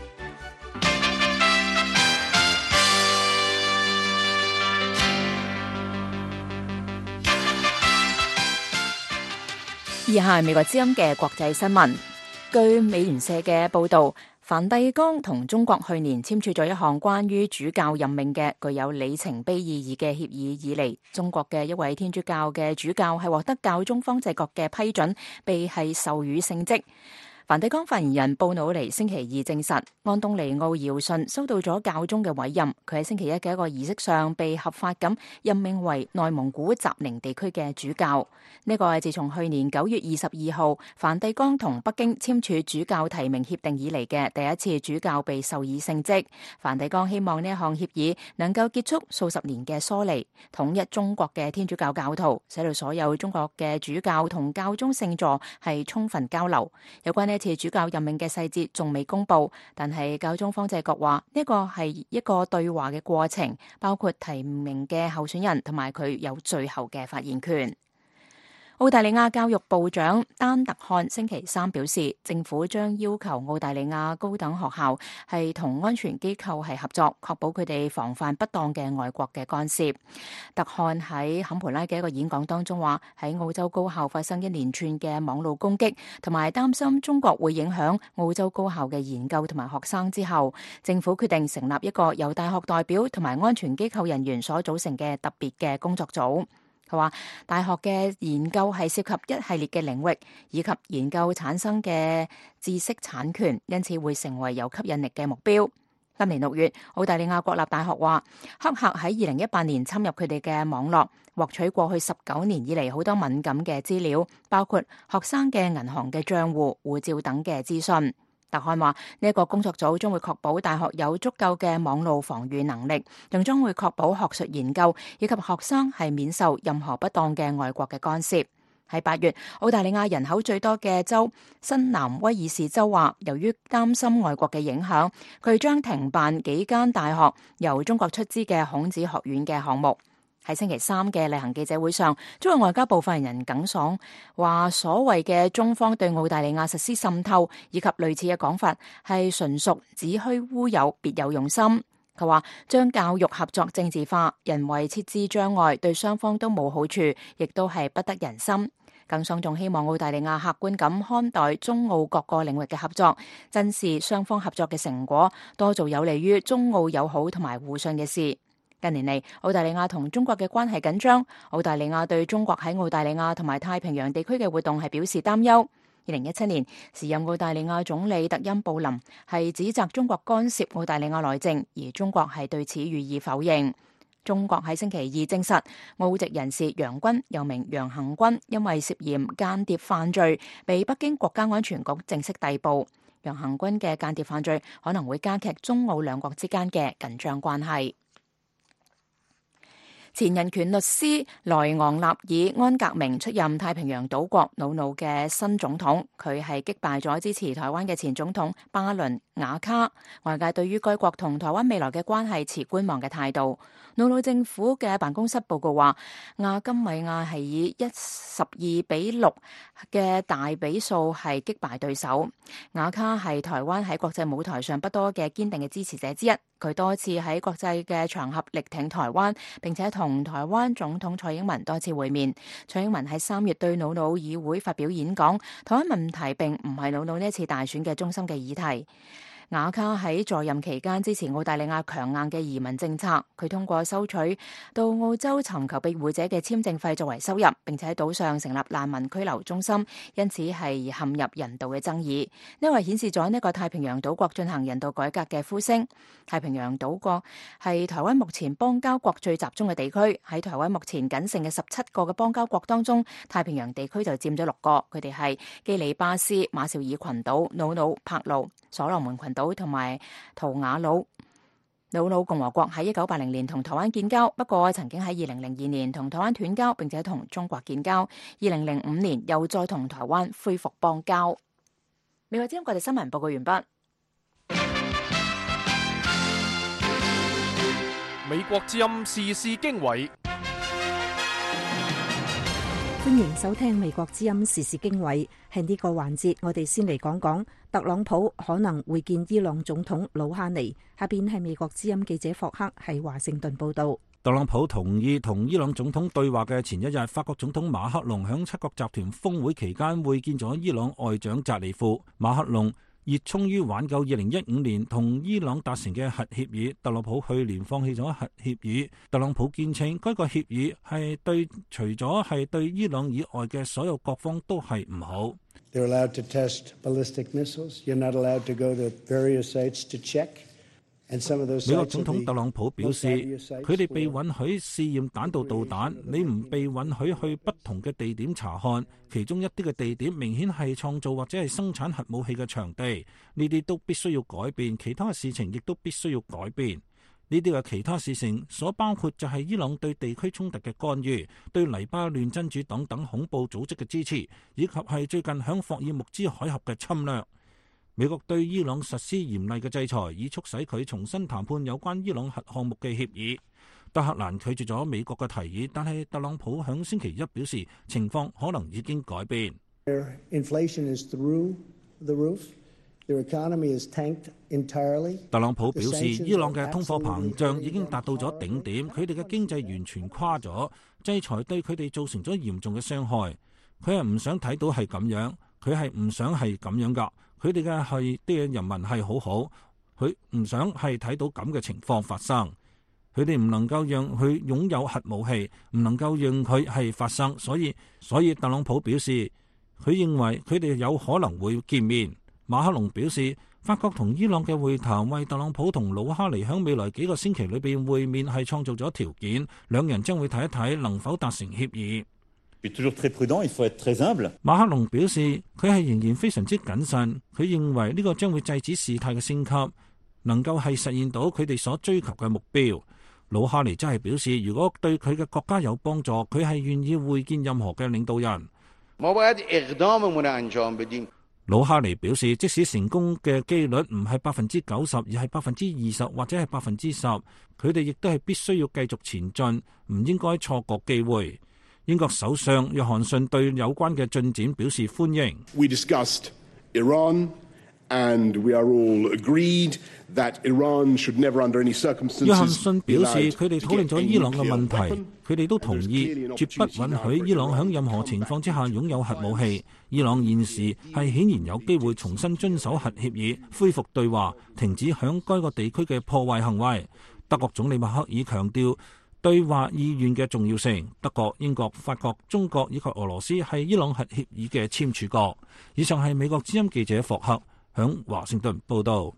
以下係美國之音嘅國際新聞。據美聯社嘅報導，梵蒂岡同中國去年簽署咗一項關於主教任命嘅具有里程碑意義嘅協議以嚟，中國嘅一位天主教嘅主教係獲得教宗方濟各嘅批准，被係授予聖職。梵蒂岡發言人布魯尼星期二證實，安東尼奧堯遜收到咗教宗嘅委任，佢喺星期一嘅一個儀式上被合法咁任命為內蒙古澤寧地區嘅主教。呢個係自從去年9月22號梵蒂岡同北京簽署主教提名協定以嚟嘅第一次主教被授予聖職。梵蒂岡希望呢一項協議能夠結束數十年嘅疏離，統一中國嘅天主教教徒，使到所有中國嘅主教同教宗聖座係充分交流。有關呢次主教任命嘅細節仲未公布，但係教宗方濟各話呢個係一個對話嘅過程，包括提名嘅候選人同埋佢有最後嘅發言權。澳大利亞教育部長丹特漢星期三表示，政府將要求澳大利亞高等學校係同安全機構係合作，確保佢哋防範不當嘅外國嘅干涉。特漢喺坎培拉嘅一個演講當中話，喺澳洲高校發生一連串嘅網路攻擊，同埋擔心中國會影響澳洲高校嘅研究同埋學生之後，政府決定成立一個由大學代表同埋安全機構人員所組成嘅特別嘅工作組。佢話大學嘅研究係涉及一系列嘅領域，以及研究產生嘅知識產權，因此會成為有吸引力嘅目標。今年6月，澳大利亞國立大學話，黑客喺2018年侵入佢哋嘅網絡，獲取過去19年以嚟好多敏感嘅資料，包括學生嘅銀行嘅賬戶、護照等嘅資訊。特漢話呢一個工作組將會確保大學有足夠嘅網路防禦能力，仲將會確保學術研究以及學生係免受任何不當嘅外國嘅干涉。喺8月，澳大利亞人口最多嘅州新南威爾士州話，由於擔心外國嘅影響，佢將停辦幾間大學由中國出資嘅孔子學院嘅項目。喺星期三嘅例行記者會上，中國外交部發言人耿爽話，所謂嘅中方對澳大利亞實施滲透以及類似嘅講法係純屬子虛烏有，別有用心。佢話將教育合作政治化，人為設置障礙，對雙方都冇好處，亦都係不得人心。耿爽仲希望澳大利亞客觀咁看待中澳各個領域嘅合作，珍視雙方合作嘅成果，多做有利於中澳友好同埋互信嘅事。近年嚟，澳大利亞同中國嘅關係緊張，澳大利亞對中國喺澳大利亞同埋太平洋地區嘅活動係表示擔憂。2017年，時任澳大利亞總理特恩布林係指責中國干涉澳大利亞內政，而中國係對此予以否認。中國喺星期二證實，澳籍人士楊軍又名楊恆軍，因為涉嫌間諜犯罪，被北京國家安全局正式逮捕。楊恆軍嘅間諜犯罪可能會加劇中澳兩國之間嘅緊張關係。前人權律師萊昂納爾安格明出任太平洋島國瑙魯嘅新總統，佢係擊敗咗支持台灣嘅前總統巴倫雅卡。外界對於該國同台灣未來嘅關係持觀望嘅態度。瑙魯政府嘅辦公室報告話，亞金米亞係以12-6嘅大比數係擊敗對手。雅卡係台灣喺國際舞台上不多嘅堅定嘅支持者之一，佢多次喺國際嘅場合力挺台灣，並且同台灣總統蔡英文多次會面。蔡英文喺3月對瑙魯議會發表演講，台灣問題並唔係瑙魯呢一次大選嘅中心嘅議題。 瓦卡喺在任期間支持澳大利亞強硬嘅移民政策，佢通過收取到澳洲尋求庇護者嘅簽證費作為收入，並且喺島上成立難民拘留中心，因此係陷入人道嘅爭議。呢個顯示咗呢個太平洋島國進行人道改革嘅呼聲。太平洋島國係台灣目前邦交國最集中嘅地區，喺台灣目前僅剩嘅17個嘅邦交國當中，太平洋地區就佔咗6個，佢哋係基里巴斯、馬紹爾群島、瑙魯、帕勞、所羅門群島同埋圖瓦魯。瑙魯共和國喺1980年同台灣建交，不過曾經喺2002年同台灣斷交，並且同中國建交。2005年又再同台灣恢復邦交。美國之音國際新聞報告完畢。 美國之音時事經緯， 歡迎收聽美國之音時事經緯。喺呢個環節，我哋先嚟講講特朗普可能會見伊朗總統魯哈尼。下邊係美國之音記者霍克喺華盛頓報道。 特朗普同意同伊朗總統對話嘅前一日，法國總統馬克龍響7國集團峰會期間會見咗伊朗外長扎里夫。馬克龍熱衷於挽救2015年同伊朗達成嘅核協議，特朗普去年放棄咗核協議。特朗普堅稱該個協議係對除咗係對伊朗以外嘅所有各方都係唔好。 They're allowed to test ballistic missiles. You're not allowed to go to various sites to check. 美國總統特朗普表示，佢哋被允許試驗彈道導彈，你唔被允許去不同嘅地點查看，其中一啲嘅地點明顯係創造或者係生產核武器嘅場地，呢啲都必須要改變，其他嘅事情亦都必須要改變。呢啲嘅其他事情所包括就係伊朗對地區衝突嘅干預，對黎巴嫩真主黨等恐怖組織嘅支持，以及係最近響霍爾木茲海峽嘅侵略。美國對伊朗實施嚴厲嘅制裁，以促使佢重新談判有關伊朗核項目嘅協議。德黑蘭拒絕咗美國嘅提議，但係特朗普響星期一表示，情況可能已經改變。特朗普表示，伊朗嘅通貨膨脹已經達到咗頂點，佢哋嘅經濟完全垮咗，制裁對佢哋造成咗嚴重嘅傷害。佢係唔想睇到係咁樣，佢係唔想係咁樣噶。佢哋嘅係啲人民係好好，佢唔想係睇到咁嘅情況發生。佢哋唔能夠讓佢擁有核武器，唔能夠讓佢係發生。所以特朗普表示，佢認為佢哋有可能會見面。馬克龍表示，法國同伊朗嘅會談為特朗普同魯哈尼響未來幾個星期裏邊會面係創造咗條件，兩人將會睇一睇能否達成協議。馬克龍表示，佢係仍然非常之謹慎，佢認為呢個將會制止事態嘅升級，能夠係實現到佢哋所追求嘅目標。魯哈尼則係表示，如果對佢嘅國家有幫助，佢係願意會見任何嘅領導人。魯哈尼表示，即使成功嘅機率唔係90%，而係20%或者係10%，佢哋亦都係必須要繼續前進，唔應該錯過機會。英國首相約翰遜對有關嘅進展表示歡迎。 We discussed Iran, and we are all agreed that Iran should never under any circumstances. 約翰遜表示，佢哋討論咗伊朗嘅問題，佢哋都同意絕不允許伊朗喺任何情況之下擁有核武器。伊朗現時係顯然有機會重新遵守核協議，恢復對話，停止響該個地區嘅破壞行為。德國總理默克爾強調對話意願嘅重要性。德國、英國、法國、中國以及俄羅斯係伊朗核協議嘅簽署國。以上係美國之音記者霍克響華盛頓報道。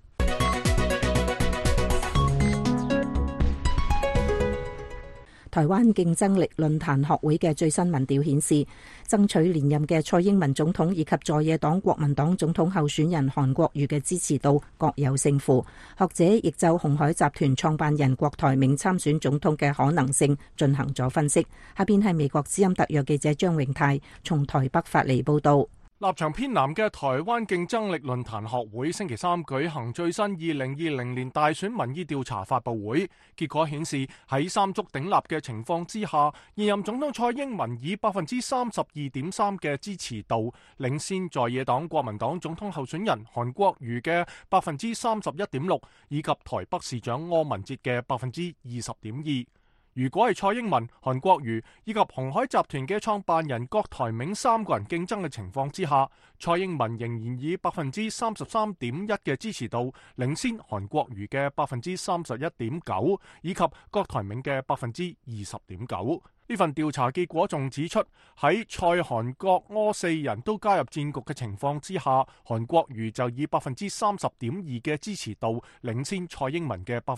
台灣競爭力論壇學會嘅最新民調顯示，爭取連任嘅蔡英文總統以及在野黨國民黨總統候選人韓國瑜嘅支持度各有勝負。學者亦就鴻海集團創辦人郭台銘參選總統嘅可能性進行咗分析。下邊係美國之音特約記者張榮泰從台北發嚟報道。 立場偏藍嘅台灣競爭力論壇學會星期三舉行最新2020年大選民意調查發佈會，結果顯示喺三足鼎立嘅情況之下，現任總統蔡英文以32.3%嘅支持度領先在野黨國民黨總統候選人韓國瑜嘅31.6%，以及台北市長柯文哲嘅20.2%。 如果係蔡英文、韓國瑜以及鴻海集團嘅創辦人郭台銘三個人競爭嘅情況之下，蔡英文仍然以 33.1% 嘅支持度領先韓國瑜嘅 31.9%， 以及郭台銘嘅 20.9%。呢份調查結果仲指出，喺蔡韓郭柯四人都加入戰局嘅情況之下，韓國瑜就以 30.2% 嘅支持度領先蔡英文嘅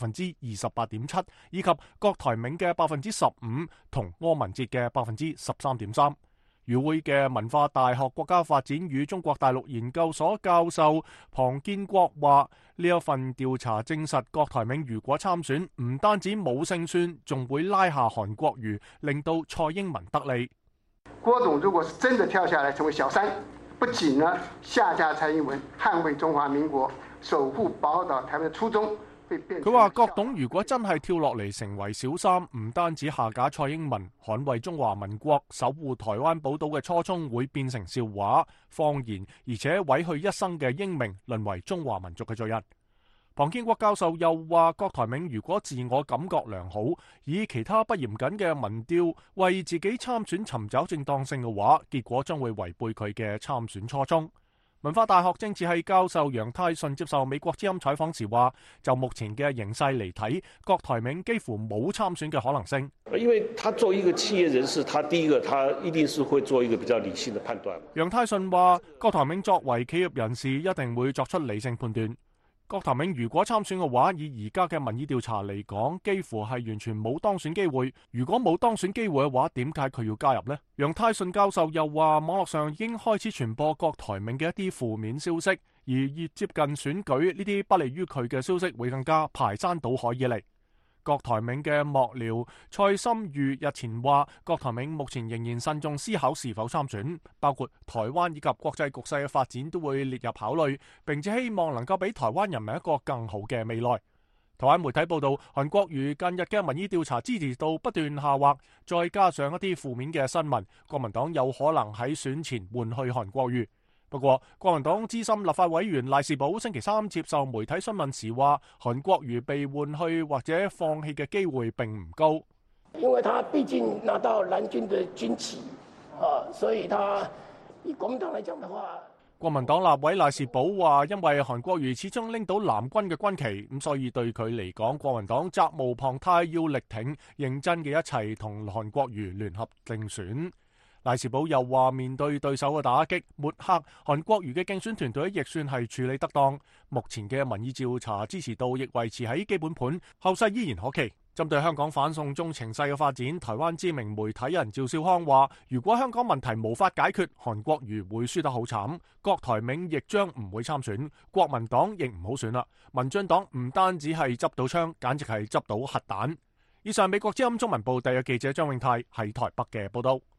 28.7%， 以及郭台銘嘅 15% 同柯文哲嘅 13.3%。與會嘅文化大學國家發展與中國大陸研究所教授龐建國話：呢一份調查證實，郭台銘如果參選，唔單止冇勝算，仲會拉下韓國瑜，令到蔡英文得利。 郭董如果是真的跳下來成為小三，不僅呢下架蔡英文，捍衛中華民國，守護寶島台灣的初衷。 佢話郭董如果真係跳落嚟成為小三，唔單止下架蔡英文，捍衛中華民國、守護台灣寶島嘅初衷會變成笑話、謊言，而且毀去一生嘅英名，淪為中華民族嘅罪人。龐建國教授又話，郭台銘如果自我感覺良好，以其他不嚴謹嘅民調為自己參選尋找正當性嘅話，結果將會違背佢嘅參選初衷。文化大學政治系教授楊泰順接受美國之音採訪時話，就目前嘅形勢嚟睇，郭台銘幾乎冇參選嘅可能性。 因為他作為一個企業人士，他第一個他一定是會做一個比較理性的判斷。 楊泰順話，郭台銘作為企業人士，一定會作出理性判斷。郭台銘如果參選嘅話，以而家嘅民意調查嚟講，幾乎係完全冇當選機會。如果冇當選機會嘅話，點解佢要加入呢？楊泰順教授又話，網絡上已經開始傳播郭台銘嘅一啲負面消息，而越接近選舉，呢啲不利於佢嘅消息會更加排山倒海而嚟。郭台銘嘅幕僚蔡心瑜日前話，郭台銘目前仍然慎重思考是否參選，包括台灣以及國際局勢嘅發展都會列入考慮，並且希望能夠俾台灣人民一個更好嘅未來。台灣媒體報道，韓國瑜近日嘅民意調查支持度不斷下滑，再加上一啲負面嘅新聞，國民黨有可能喺選前換去韓國瑜。不過，國民黨資深立法委員賴士葆星期三接受媒體詢問時話，韓國瑜被換去或者放棄嘅機會並唔高， 因為他畢竟拿到藍軍的軍旗，所以他以國民黨來講的話， 國民黨立委賴士葆話，因為韓國瑜始終拎到藍軍嘅軍旗，咁所以對佢嚟講，國民黨責無旁貸，要力挺，認真嘅一齊同韓國瑜聯合競選。賴士葆又話，面對對手嘅打擊抹黑，韓國瑜嘅競選團隊亦算係處理得當。目前嘅民意調查支持度亦維持喺基本盤，後勢依然可期。針對香港反送中情勢嘅發展，台灣知名媒體人趙少康話，如果香港問題無法解決，韓國瑜會輸得好慘，郭台銘亦將唔會參選，國民黨亦唔好選啦。民進黨唔單止係執到槍，簡直係執到核彈。以上美國之音中文部特約記者張永泰喺台北嘅報道。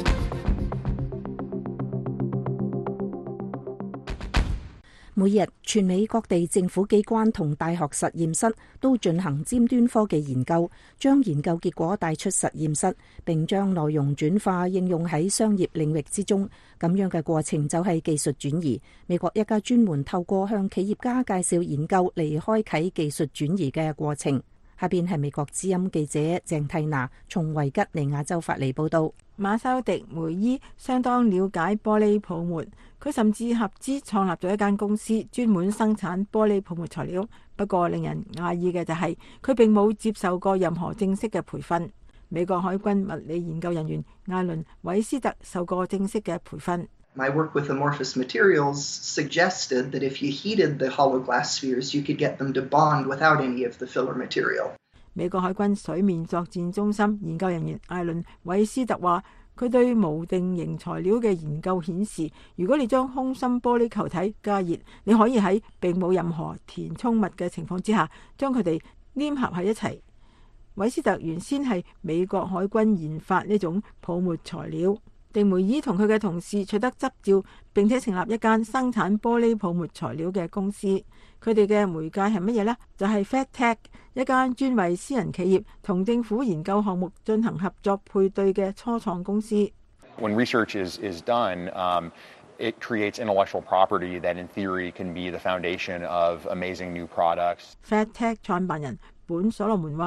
每日全美各地政府機關同大學實驗室都進行尖端科技研究，將研究結果帶出實驗室，並將內容轉化應用喺商業領域之中。咁樣嘅過程就係技術轉移。美國一家專門透過向企業家介紹研究嚟開啟技術轉移嘅過程。下邊係美國之音記者鄭蒂娜從維吉尼亞州發嚟報道。 馬修迪梅伊相當了解玻璃泡沫，佢甚至合資創立咗一間公司，專門生產玻璃泡沫材料。不過令人訝異嘅就係，佢並冇接受過任何正式嘅培訓。美國海軍物理研究人員艾倫韋斯特受過正式嘅培訓。 My work with amorphous materials suggested that if you heated the hollow glass spheres, you could get them to bond without any of the filler material. 美國海軍水面作戰中心研究人員艾倫韋斯特話，佢對無定型材料嘅研究顯示，如果你將空心玻璃球體加熱，你可以喺並冇任何填充物嘅情況之下，將佢哋黏合喺一齊。韋斯特原先係美國海軍研發呢種泡沫材料。迪梅爾同佢嘅同事取得執照，並且成立一間生產玻璃泡沫材料嘅公司。佢哋嘅媒介係乜嘢呢？就係 FatTech， 一間專為私人企業同政府研究項目進行合作配對嘅初創公司。 When research is done, it creates intellectual property that in theory can be the foundation of amazing new products. FatTech 創辦人本所羅門話，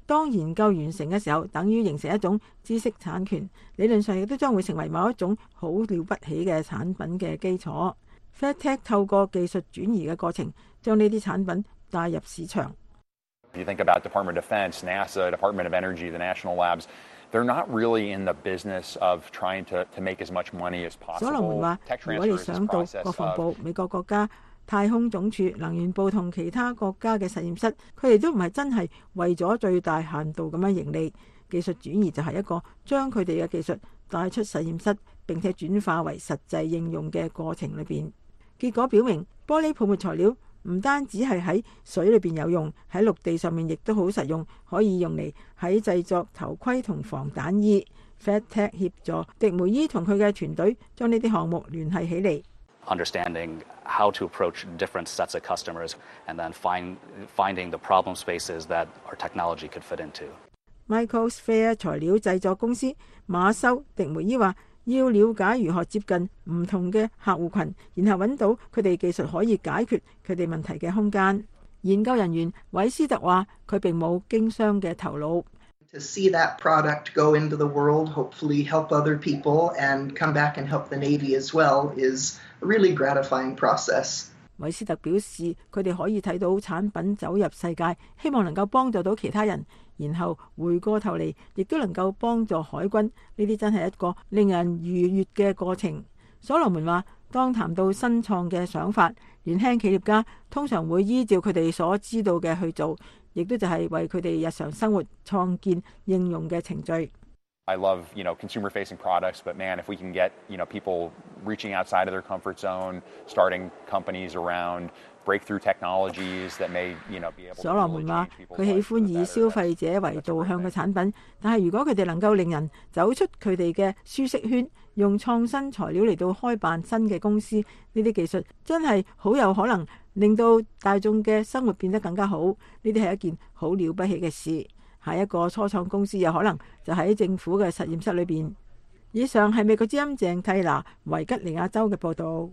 當研究完成嘅時候，等於形成一種知識產權，理論上亦都將會成為某一種好了不起嘅產品嘅基礎。FedTech 透過技術轉移嘅過程，將呢啲產品帶入市場。 If you think about Department of Defense, NASA, Department of Energy, the national labs, they're not really in the business of trying to make as much money as possible. 所羅門話：如果你想到國防部、美國國家太空總署、能源部同其他國家嘅實驗室，佢哋都唔係真係為咗最大限度咁樣盈利。技術轉移就係一個將佢哋嘅技術帶出實驗室，並且轉化為實際應用嘅過程裏邊。結果表明，玻璃泡沫材料唔單止係喺水裏邊有用，喺陸地上面亦都好實用，可以用嚟喺製作頭盔同防彈衣。FedTech 協助迪梅伊同佢嘅團隊將呢啲項目聯繫起嚟。 Understanding how to approach different sets of customers and then finding the problem spaces that our technology could fit into. Microsphere 材料製作公司馬修迪梅伊話：要了解如何接近唔同嘅客戶群，然後揾到佢哋技術可以解決佢哋問題嘅空間。研究人員韋斯特話：佢並冇經商嘅頭腦。 To see that product go into the world, hopefully help other people, and come back and help the Navy as well, is a really gratifying process. 韋斯特表示，佢哋可以睇到產品走入世界，希望能夠幫助到其他人，然後回過頭嚟，亦都能夠幫助海軍。呢啲真係一個令人愉悅嘅過程。所羅門話：當談到新創嘅想法，年輕企業家通常會依照佢哋所知道嘅去做，亦都就係為佢哋日常生活創建應用嘅程序。 I love, consumer-facing products, but man, if we can get, people reaching outside of their comfort zone, starting companies around breakthrough technologies that may, be able to. 所羅門話：佢喜歡以消費者為導向嘅產品，但係如果佢哋能夠令人走出佢哋嘅舒適圈，用創新材料嚟到開辦新嘅公司，呢啲技術真係好有可能令到大眾嘅生活變得更加好。呢啲係一件好了不起嘅事。下一個初創公司有可能就喺政府嘅實驗室裏邊。以上係美國之音鄭蒂娜維吉尼亞州嘅報導。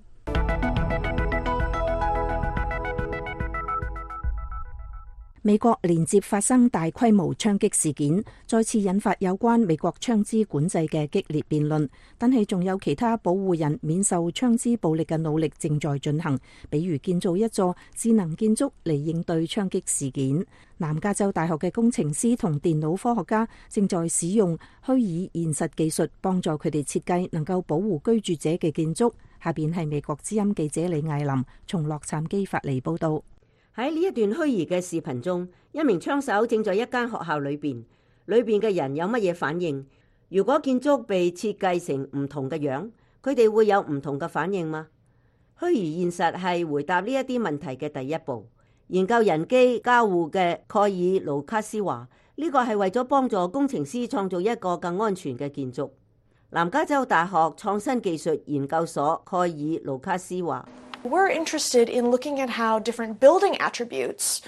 美國連接發生大規模槍擊事件，再次引發有關美國槍支管制嘅激烈辯論。但係仲有其他保護人免受槍支暴力嘅努力正在進行，比如建造一座智能建築嚟應對槍擊事件。南加州大學嘅工程師同電腦科學家正在使用虛擬現實技術，幫助佢哋設計能夠保護居住者嘅建築。下邊係美國之音記者李艾琳從洛杉磯發嚟報道。 喺呢一段虛擬嘅視頻中，一名槍手正在一間學校裏邊嘅人有乜嘢反應？如果建築被設計成唔同嘅樣，佢哋會有唔同嘅反應嗎？虛擬現實係回答呢一啲問題嘅第一步。研究人機交互嘅蓋爾盧卡斯話：呢個係為咗幫助工程師創造一個更安全嘅建築。南加州大學創新技術研究所蓋爾盧卡斯話 ：We're interested in looking at how different building attributes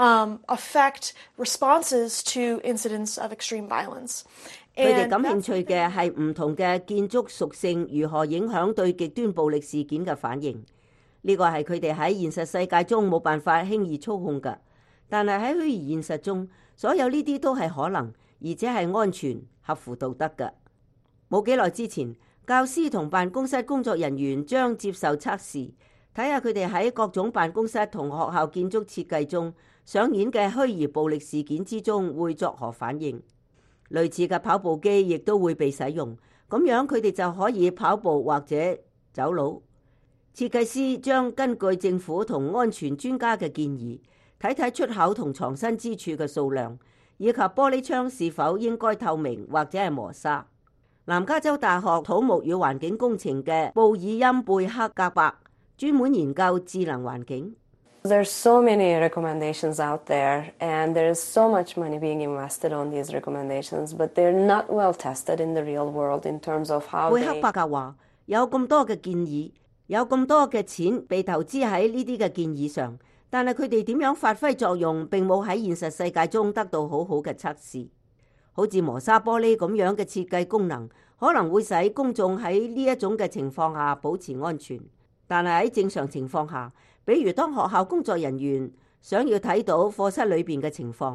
affect responses to incidents of extreme violence. 佢哋感興趣嘅係唔同嘅建築屬性如何影響對極端暴力事件嘅反應。呢個係佢哋喺現實世界中冇辦法輕易操控嘅，但係喺虛擬現實中，所有呢啲都係可能，而且係安全、合乎道德嘅。冇幾耐之前，教師同辦公室工作人員將接受測試。睇下佢哋喺各種辦公室同學校建築設計中上演嘅虛擬暴力事件之中會作何反應。類似嘅跑步機亦都會被使用，咁樣佢哋就可以跑步或者走佬。設計師將根據政府同安全專家嘅建議，睇睇出口同藏身之處嘅數量，以及玻璃窗是否應該透明或者係磨砂。南加州大學土木與環境工程嘅布爾恩貝克格伯專門研究智能環境。 There's so many recommendations out there, and there's so much money being invested on these recommendations, but they're not well tested in the real world in terms of how they... 貝克伯格話：有咁多嘅建議，有咁多嘅錢被投資喺呢啲嘅建議上，但係佢哋點樣發揮作用並冇喺現實世界中得到好好嘅測試。好似磨砂玻璃咁樣嘅設計功能，可能會使公眾喺呢一種嘅情況下保持安全。但係喺正常情況下，比如當學校工作人員想要睇到課室裏邊嘅情況，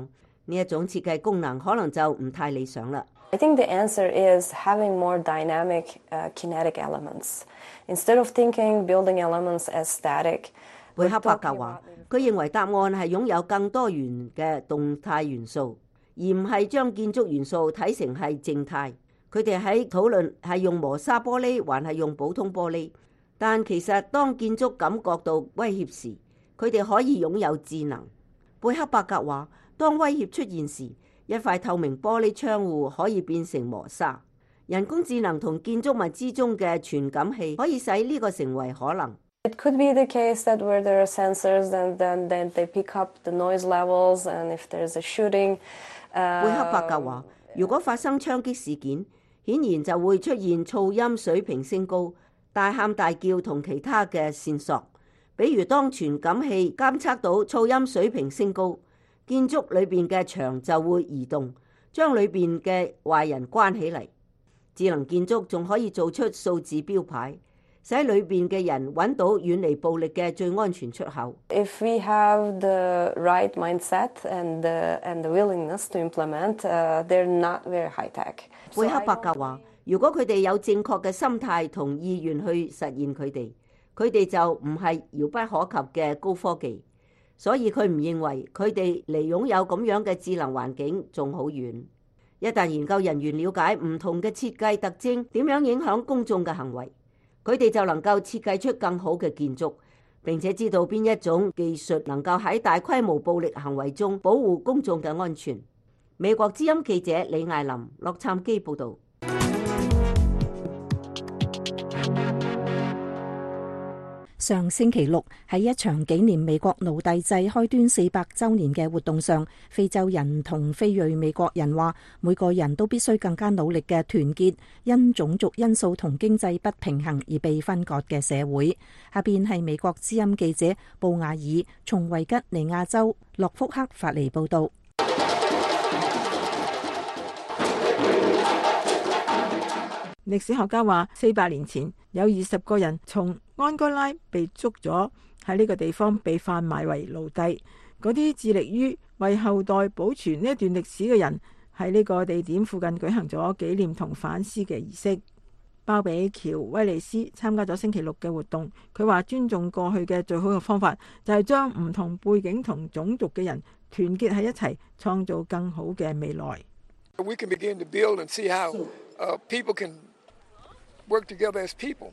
呢一種設計功能可能就唔太理想啦。 I think the answer is having more dynamic kinetic elements. Instead of thinking building elements as static, 貝克伯格話，佢認為答案係擁有更多元嘅動態元素，而唔係將建築元素睇成係靜態。佢哋喺討論係用磨砂玻璃還係用普通玻璃，但其實當建築感覺到威脅時，佢哋可以擁有智能。貝克伯格話，當威脅出現時，一塊透明玻璃窗戶可以變成磨砂。人工智能同建築物之中嘅傳感器可以使呢個成為可能。 It could be the case that where there are sensors, then they pick up the noise levels, and if there's a shooting, 貝克伯格話，如果發生槍擊事件，顯然就會出現噪音水平升高、大喊大叫同其他嘅線索。比如當傳感器監測到噪音水平升高，建築裏邊嘅牆就會移動，將裏邊嘅壞人關起嚟。智能建築仲可以做出數字標牌，使裏邊嘅人揾到遠離暴力嘅最安全出口。 If we have the right mindset and the willingness to implement, they're not very high tech. 貝克伯格話，如果佢哋有正確嘅心態同意願去實現佢哋就唔係遙不可及嘅高科技。所以佢唔認為佢哋離擁有咁樣嘅智能環境仲好遠。一旦研究人員了解唔同嘅設計特徵點樣影響公眾嘅行為，佢哋就能夠設計出更好嘅建築，並且知道邊一種技術能夠喺大規模暴力行為中保護公眾嘅安全。美國之音記者李艾琳，洛杉磯報導。 上星期六喺一場紀念美國奴隸制開端400週年嘅活動上，非洲人同非裔美國人話，每個人都必須更加努力嘅團結，因種族因素同經濟不平衡而被分割嘅社會。下邊係美國之音記者布瓦爾從維吉尼亞州諾福克發嚟報導。 歷史學家話，400年前有20個人從安哥拉被捉咗，喺呢個地方被販賣為奴隸。嗰啲致力於為後代保存呢一段歷史嘅人喺呢個地點附近舉行咗紀念同反思嘅儀式。鮑比喬威利斯參加咗星期六嘅活動，佢話尊重過去嘅最好嘅方法就係將唔同背景同種族嘅人團結喺一齊，創造更好嘅未來。 We can begin to build and see how people can work together as people.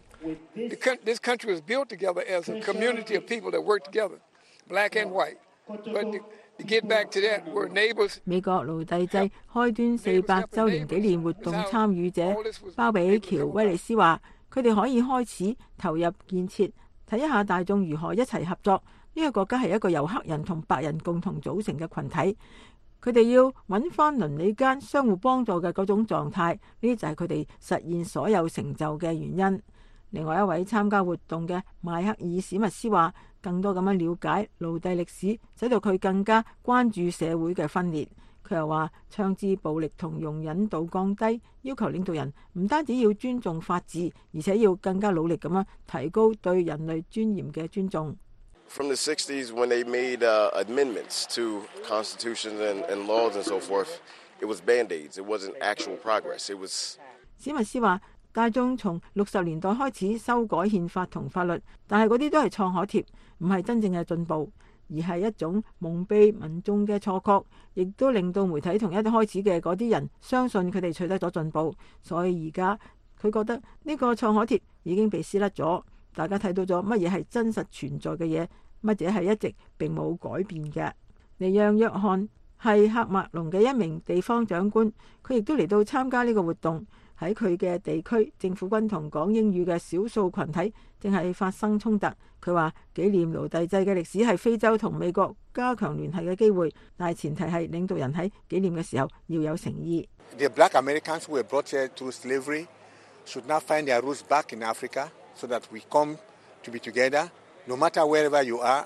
This country was built together as a community of people that work together, black and white. But to get back to that, we're neighbors. 美國奴隸制開端400週年紀念活動參與者鮑比喬威利斯話，佢哋可以開始投入建設，睇一下大眾如何一齊合作。呢個國家係一個由黑人同白人共同組成嘅群體。佢哋要揾翻鄰里間相互幫助嘅嗰種狀態，呢就係佢哋實現所有成就嘅原因。另外一位參加活動嘅邁克爾史密斯話，更多咁樣了解奴隸歷史，使到佢更加關注社會嘅分裂。佢又話，槍支暴力同容忍度降低，要求領導人唔單止要尊重法治，而且要更加努力咁樣提高對人類尊嚴嘅尊重。 From the 60s, when they made amendments to constitutions and laws and so forth, it was band-aids. It wasn't actual progress. It was. 史密斯話，大眾從60年代開始修改憲法同法律，但係嗰啲都係創可貼，唔係真正嘅進步，而係一種蒙蔽民眾嘅錯覺，亦都令到媒體同一開始嘅嗰啲人相信佢哋取得咗進步。所以而家佢覺得呢個創可貼已經被撕甩咗。大家睇到咗乜嘢係真實存在嘅嘢，乜嘢係一直並冇改變嘅。尼讓約翰係喀麥隆嘅一名地方長官，佢亦都嚟到參加呢個活動。喺佢嘅地區，政府軍同講英語嘅少數群體正係發生衝突。佢話紀念奴隸制嘅歷史係非洲同美國加強聯繫嘅機會，但係前提係領導人喺紀念嘅時候要有誠意。 The black Americans who were brought here through slavery should not find their roots back in Africa, so that we come to be together. No matter wherever you are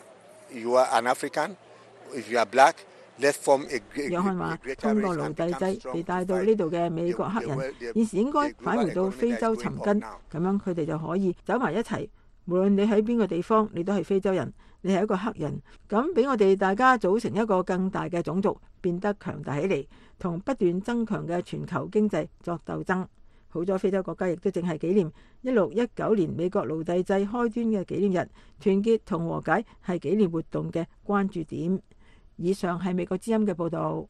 an African. If you are black, let's form a great. 約翰話：通過奴隸制被帶到呢度嘅美國黑人，現時應該返回到非洲尋根，咁樣佢哋就可以走埋一齊。無論你喺邊個地方，你都係非洲人， 你係一個黑人，咁俾我哋大家組成一個更大嘅種族，變得強大起嚟，同不斷增強嘅全球經濟作鬥爭。好多非洲國家亦都正係紀念1619年美國奴隸制開端嘅紀念日，團結同和解係紀念活動嘅關注點。以上係美國之音嘅報導。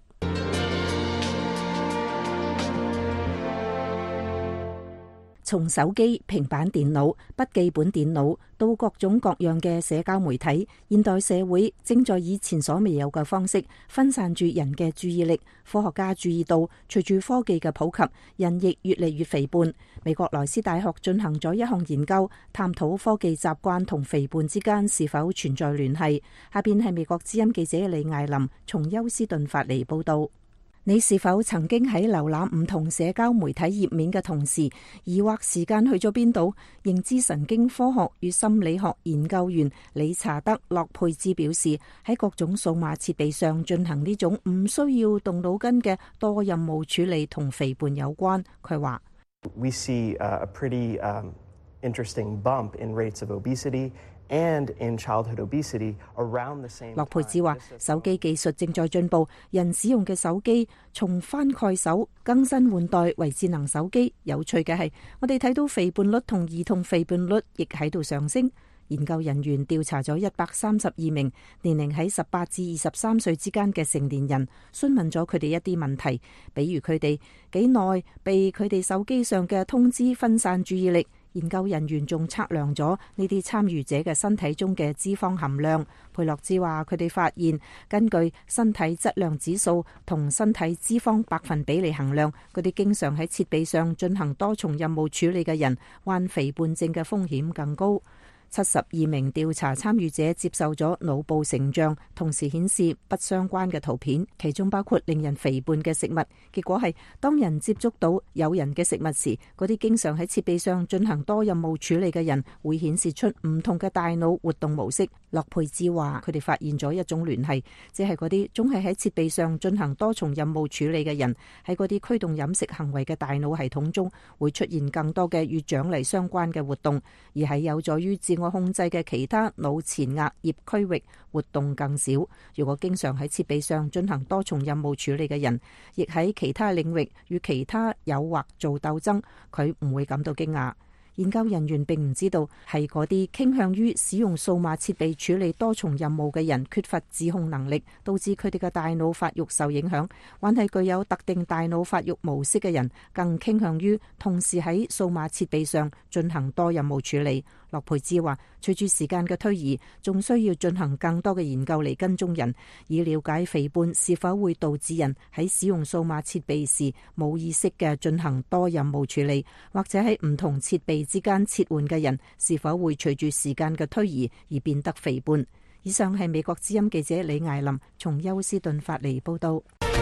從手機、平板電腦、筆記本電腦到各種各樣嘅社交媒體，現代社會正在以前所未有嘅方式分散住人嘅注意力。科學家注意到，隨住科技嘅普及，人亦越嚟越肥胖。美國萊斯大學進行咗一項研究，探討科技習慣同肥胖之間是否存在聯繫。下邊係美國之音記者李艾琳從休斯頓發嚟報道。你是否曾經喺瀏覽唔同社交媒體頁面嘅同時，疑惑時間去咗邊度？認知神經科學與心理學研究員理查德·洛佩茲表示，喺各種數碼設備上進行呢種唔需要動腦筋嘅多任務處理同肥胖有關。佢話 ：We see a pretty interesting bump in rates of obesity. And in childhood obesity around the same time. 洛佩茲話：手機技術正在進步，人使用嘅手機從翻蓋手更新換代為智能手機。有趣嘅係，我哋睇到肥胖率同兒童肥胖率亦喺度上升。研究人員調查咗132名年齡喺18至23歲之間嘅成年人，詢問咗佢哋一啲問題，比如佢哋幾耐被佢哋手機上嘅通知分散注意力。研究人員仲測量咗呢啲參與者嘅身體中嘅脂肪含量。佩洛茲話：佢哋發現根據身體質量指數同身體脂肪百分比嚟衡量，嗰啲經常喺設備上進行多重任務處理嘅人，患肥胖症嘅風險更高。72名調查參與者接受咗腦部成像，同時顯示不相關嘅圖片，其中包括令人肥胖嘅食物。結果係，當人接觸到有人嘅食物時，嗰啲經常喺設備上進行多任務處理嘅人會顯示出唔同嘅大腦活動模式。洛佩茲話：佢哋發現咗一種聯繫，即係嗰啲總係喺設備上進行多重任務處理嘅人，喺嗰啲驅動飲食行為嘅大腦系統中會出現更多嘅與獎勵相關嘅活動，而係有助於自我控制嘅其他腦前額葉區域活動更少。如果經常喺設備上進行多重任務處理嘅人，亦喺其他領域與其他誘惑做鬥爭，佢唔會感到驚訝。研究人員並唔知道係嗰啲傾向於使用數碼設備處理多重任務嘅人缺乏自控能力，導致佢哋嘅大腦發育受影響，還係具有特定大腦發育模式嘅人更傾向於同時喺數碼設備上進行多任務處理。洛佩茲話：隨住時間嘅推移，仲需要進行更多嘅研究嚟跟蹤人，以了解肥胖是否會導致人喺使用數碼設備時冇意識嘅進行多任務處理，或者喺唔同設備之間切換嘅人是否會隨住時間嘅推移而變得肥胖。以上係美國之音記者李艾琳從休斯頓發嚟報道。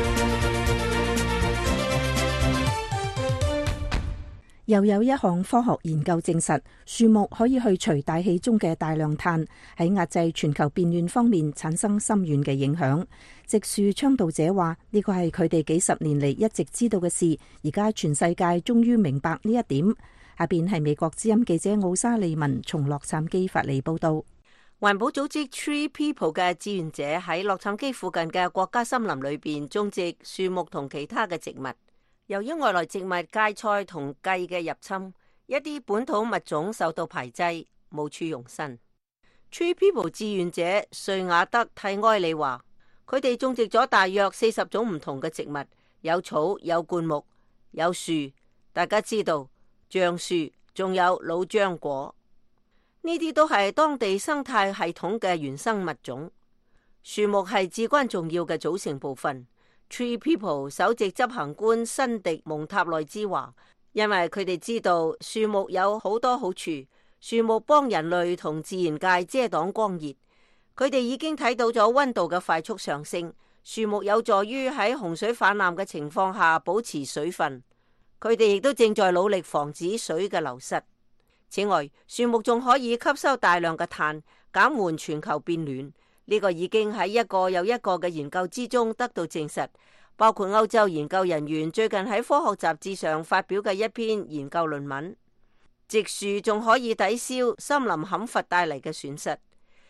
又有一項科學研究證實，樹木可以去除大氣中嘅大量碳，喺壓制全球變暖方面產生深遠嘅影響。植樹倡導者話：呢個係佢哋幾十年嚟一直知道嘅事，而家全世界終於明白呢一點。下邊係美國之音記者奧沙利文從洛杉磯發嚟報道。 環保組織 Tree People 嘅志願者喺洛杉磯附近嘅國家森林裏邊種植樹木同其他嘅植物。由於外來植物芥菜同薊嘅入侵，一啲本土物種受到排擠，無處容身。Tree People 志願者瑞亞德蒂埃利話：佢哋種植咗大約40種唔同嘅植物，有草、有灌木、有樹。大家知道橡樹，仲有老漿果，呢啲都係當地生態系統嘅原生物種。樹木係至關重要嘅組成部分。Tree People 首席執行官辛迪蒙塔內茲話：因為佢哋知道樹木有好多好處，樹木幫人類同自然界遮擋光熱。佢哋已經睇到咗溫度嘅快速上升，樹木有助於喺洪水泛濫嘅情況下保持水分。佢哋亦都正在努力防止水嘅流失。此外，樹木仲可以吸收大量嘅碳，減緩全球變暖。呢個已經喺一個又一個嘅研究之中得到證實，包括歐洲研究人員最近喺科學雜誌上發表嘅一篇研究論文。植樹仲可以抵消森林砍伐帶嚟嘅損失。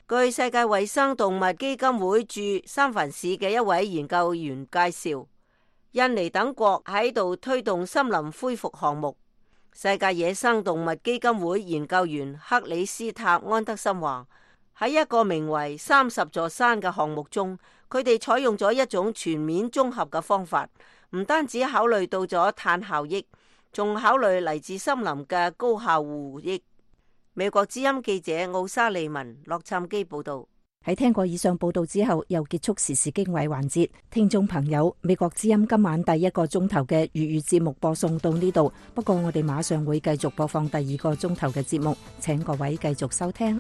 據世界衛生動物基金會駐三藩市嘅一位研究員介紹，印尼等國喺度推動森林恢復項目。世界野生動物基金會研究員克里斯塔安德森話，喺一個名為30座山嘅項目中，佢哋採用咗一種全面綜合嘅方法，唔單止考慮到咗碳效益，仲考慮嚟自森林嘅高效護益。美國之音記者奧沙利文洛杉磯報道。 喺聽過以上報道之後，又結束時事經緯環節。聽眾朋友，美國之音今晚第1個鐘頭嘅粵語節目播送到呢度，不過我哋馬上會繼續播放第2個鐘頭嘅節目，請各位繼續收聽。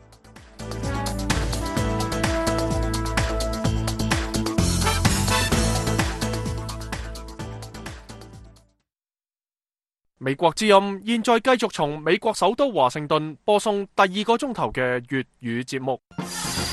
美國之音現在繼續從美國首都華盛頓播送第2個鐘頭嘅粵語節目。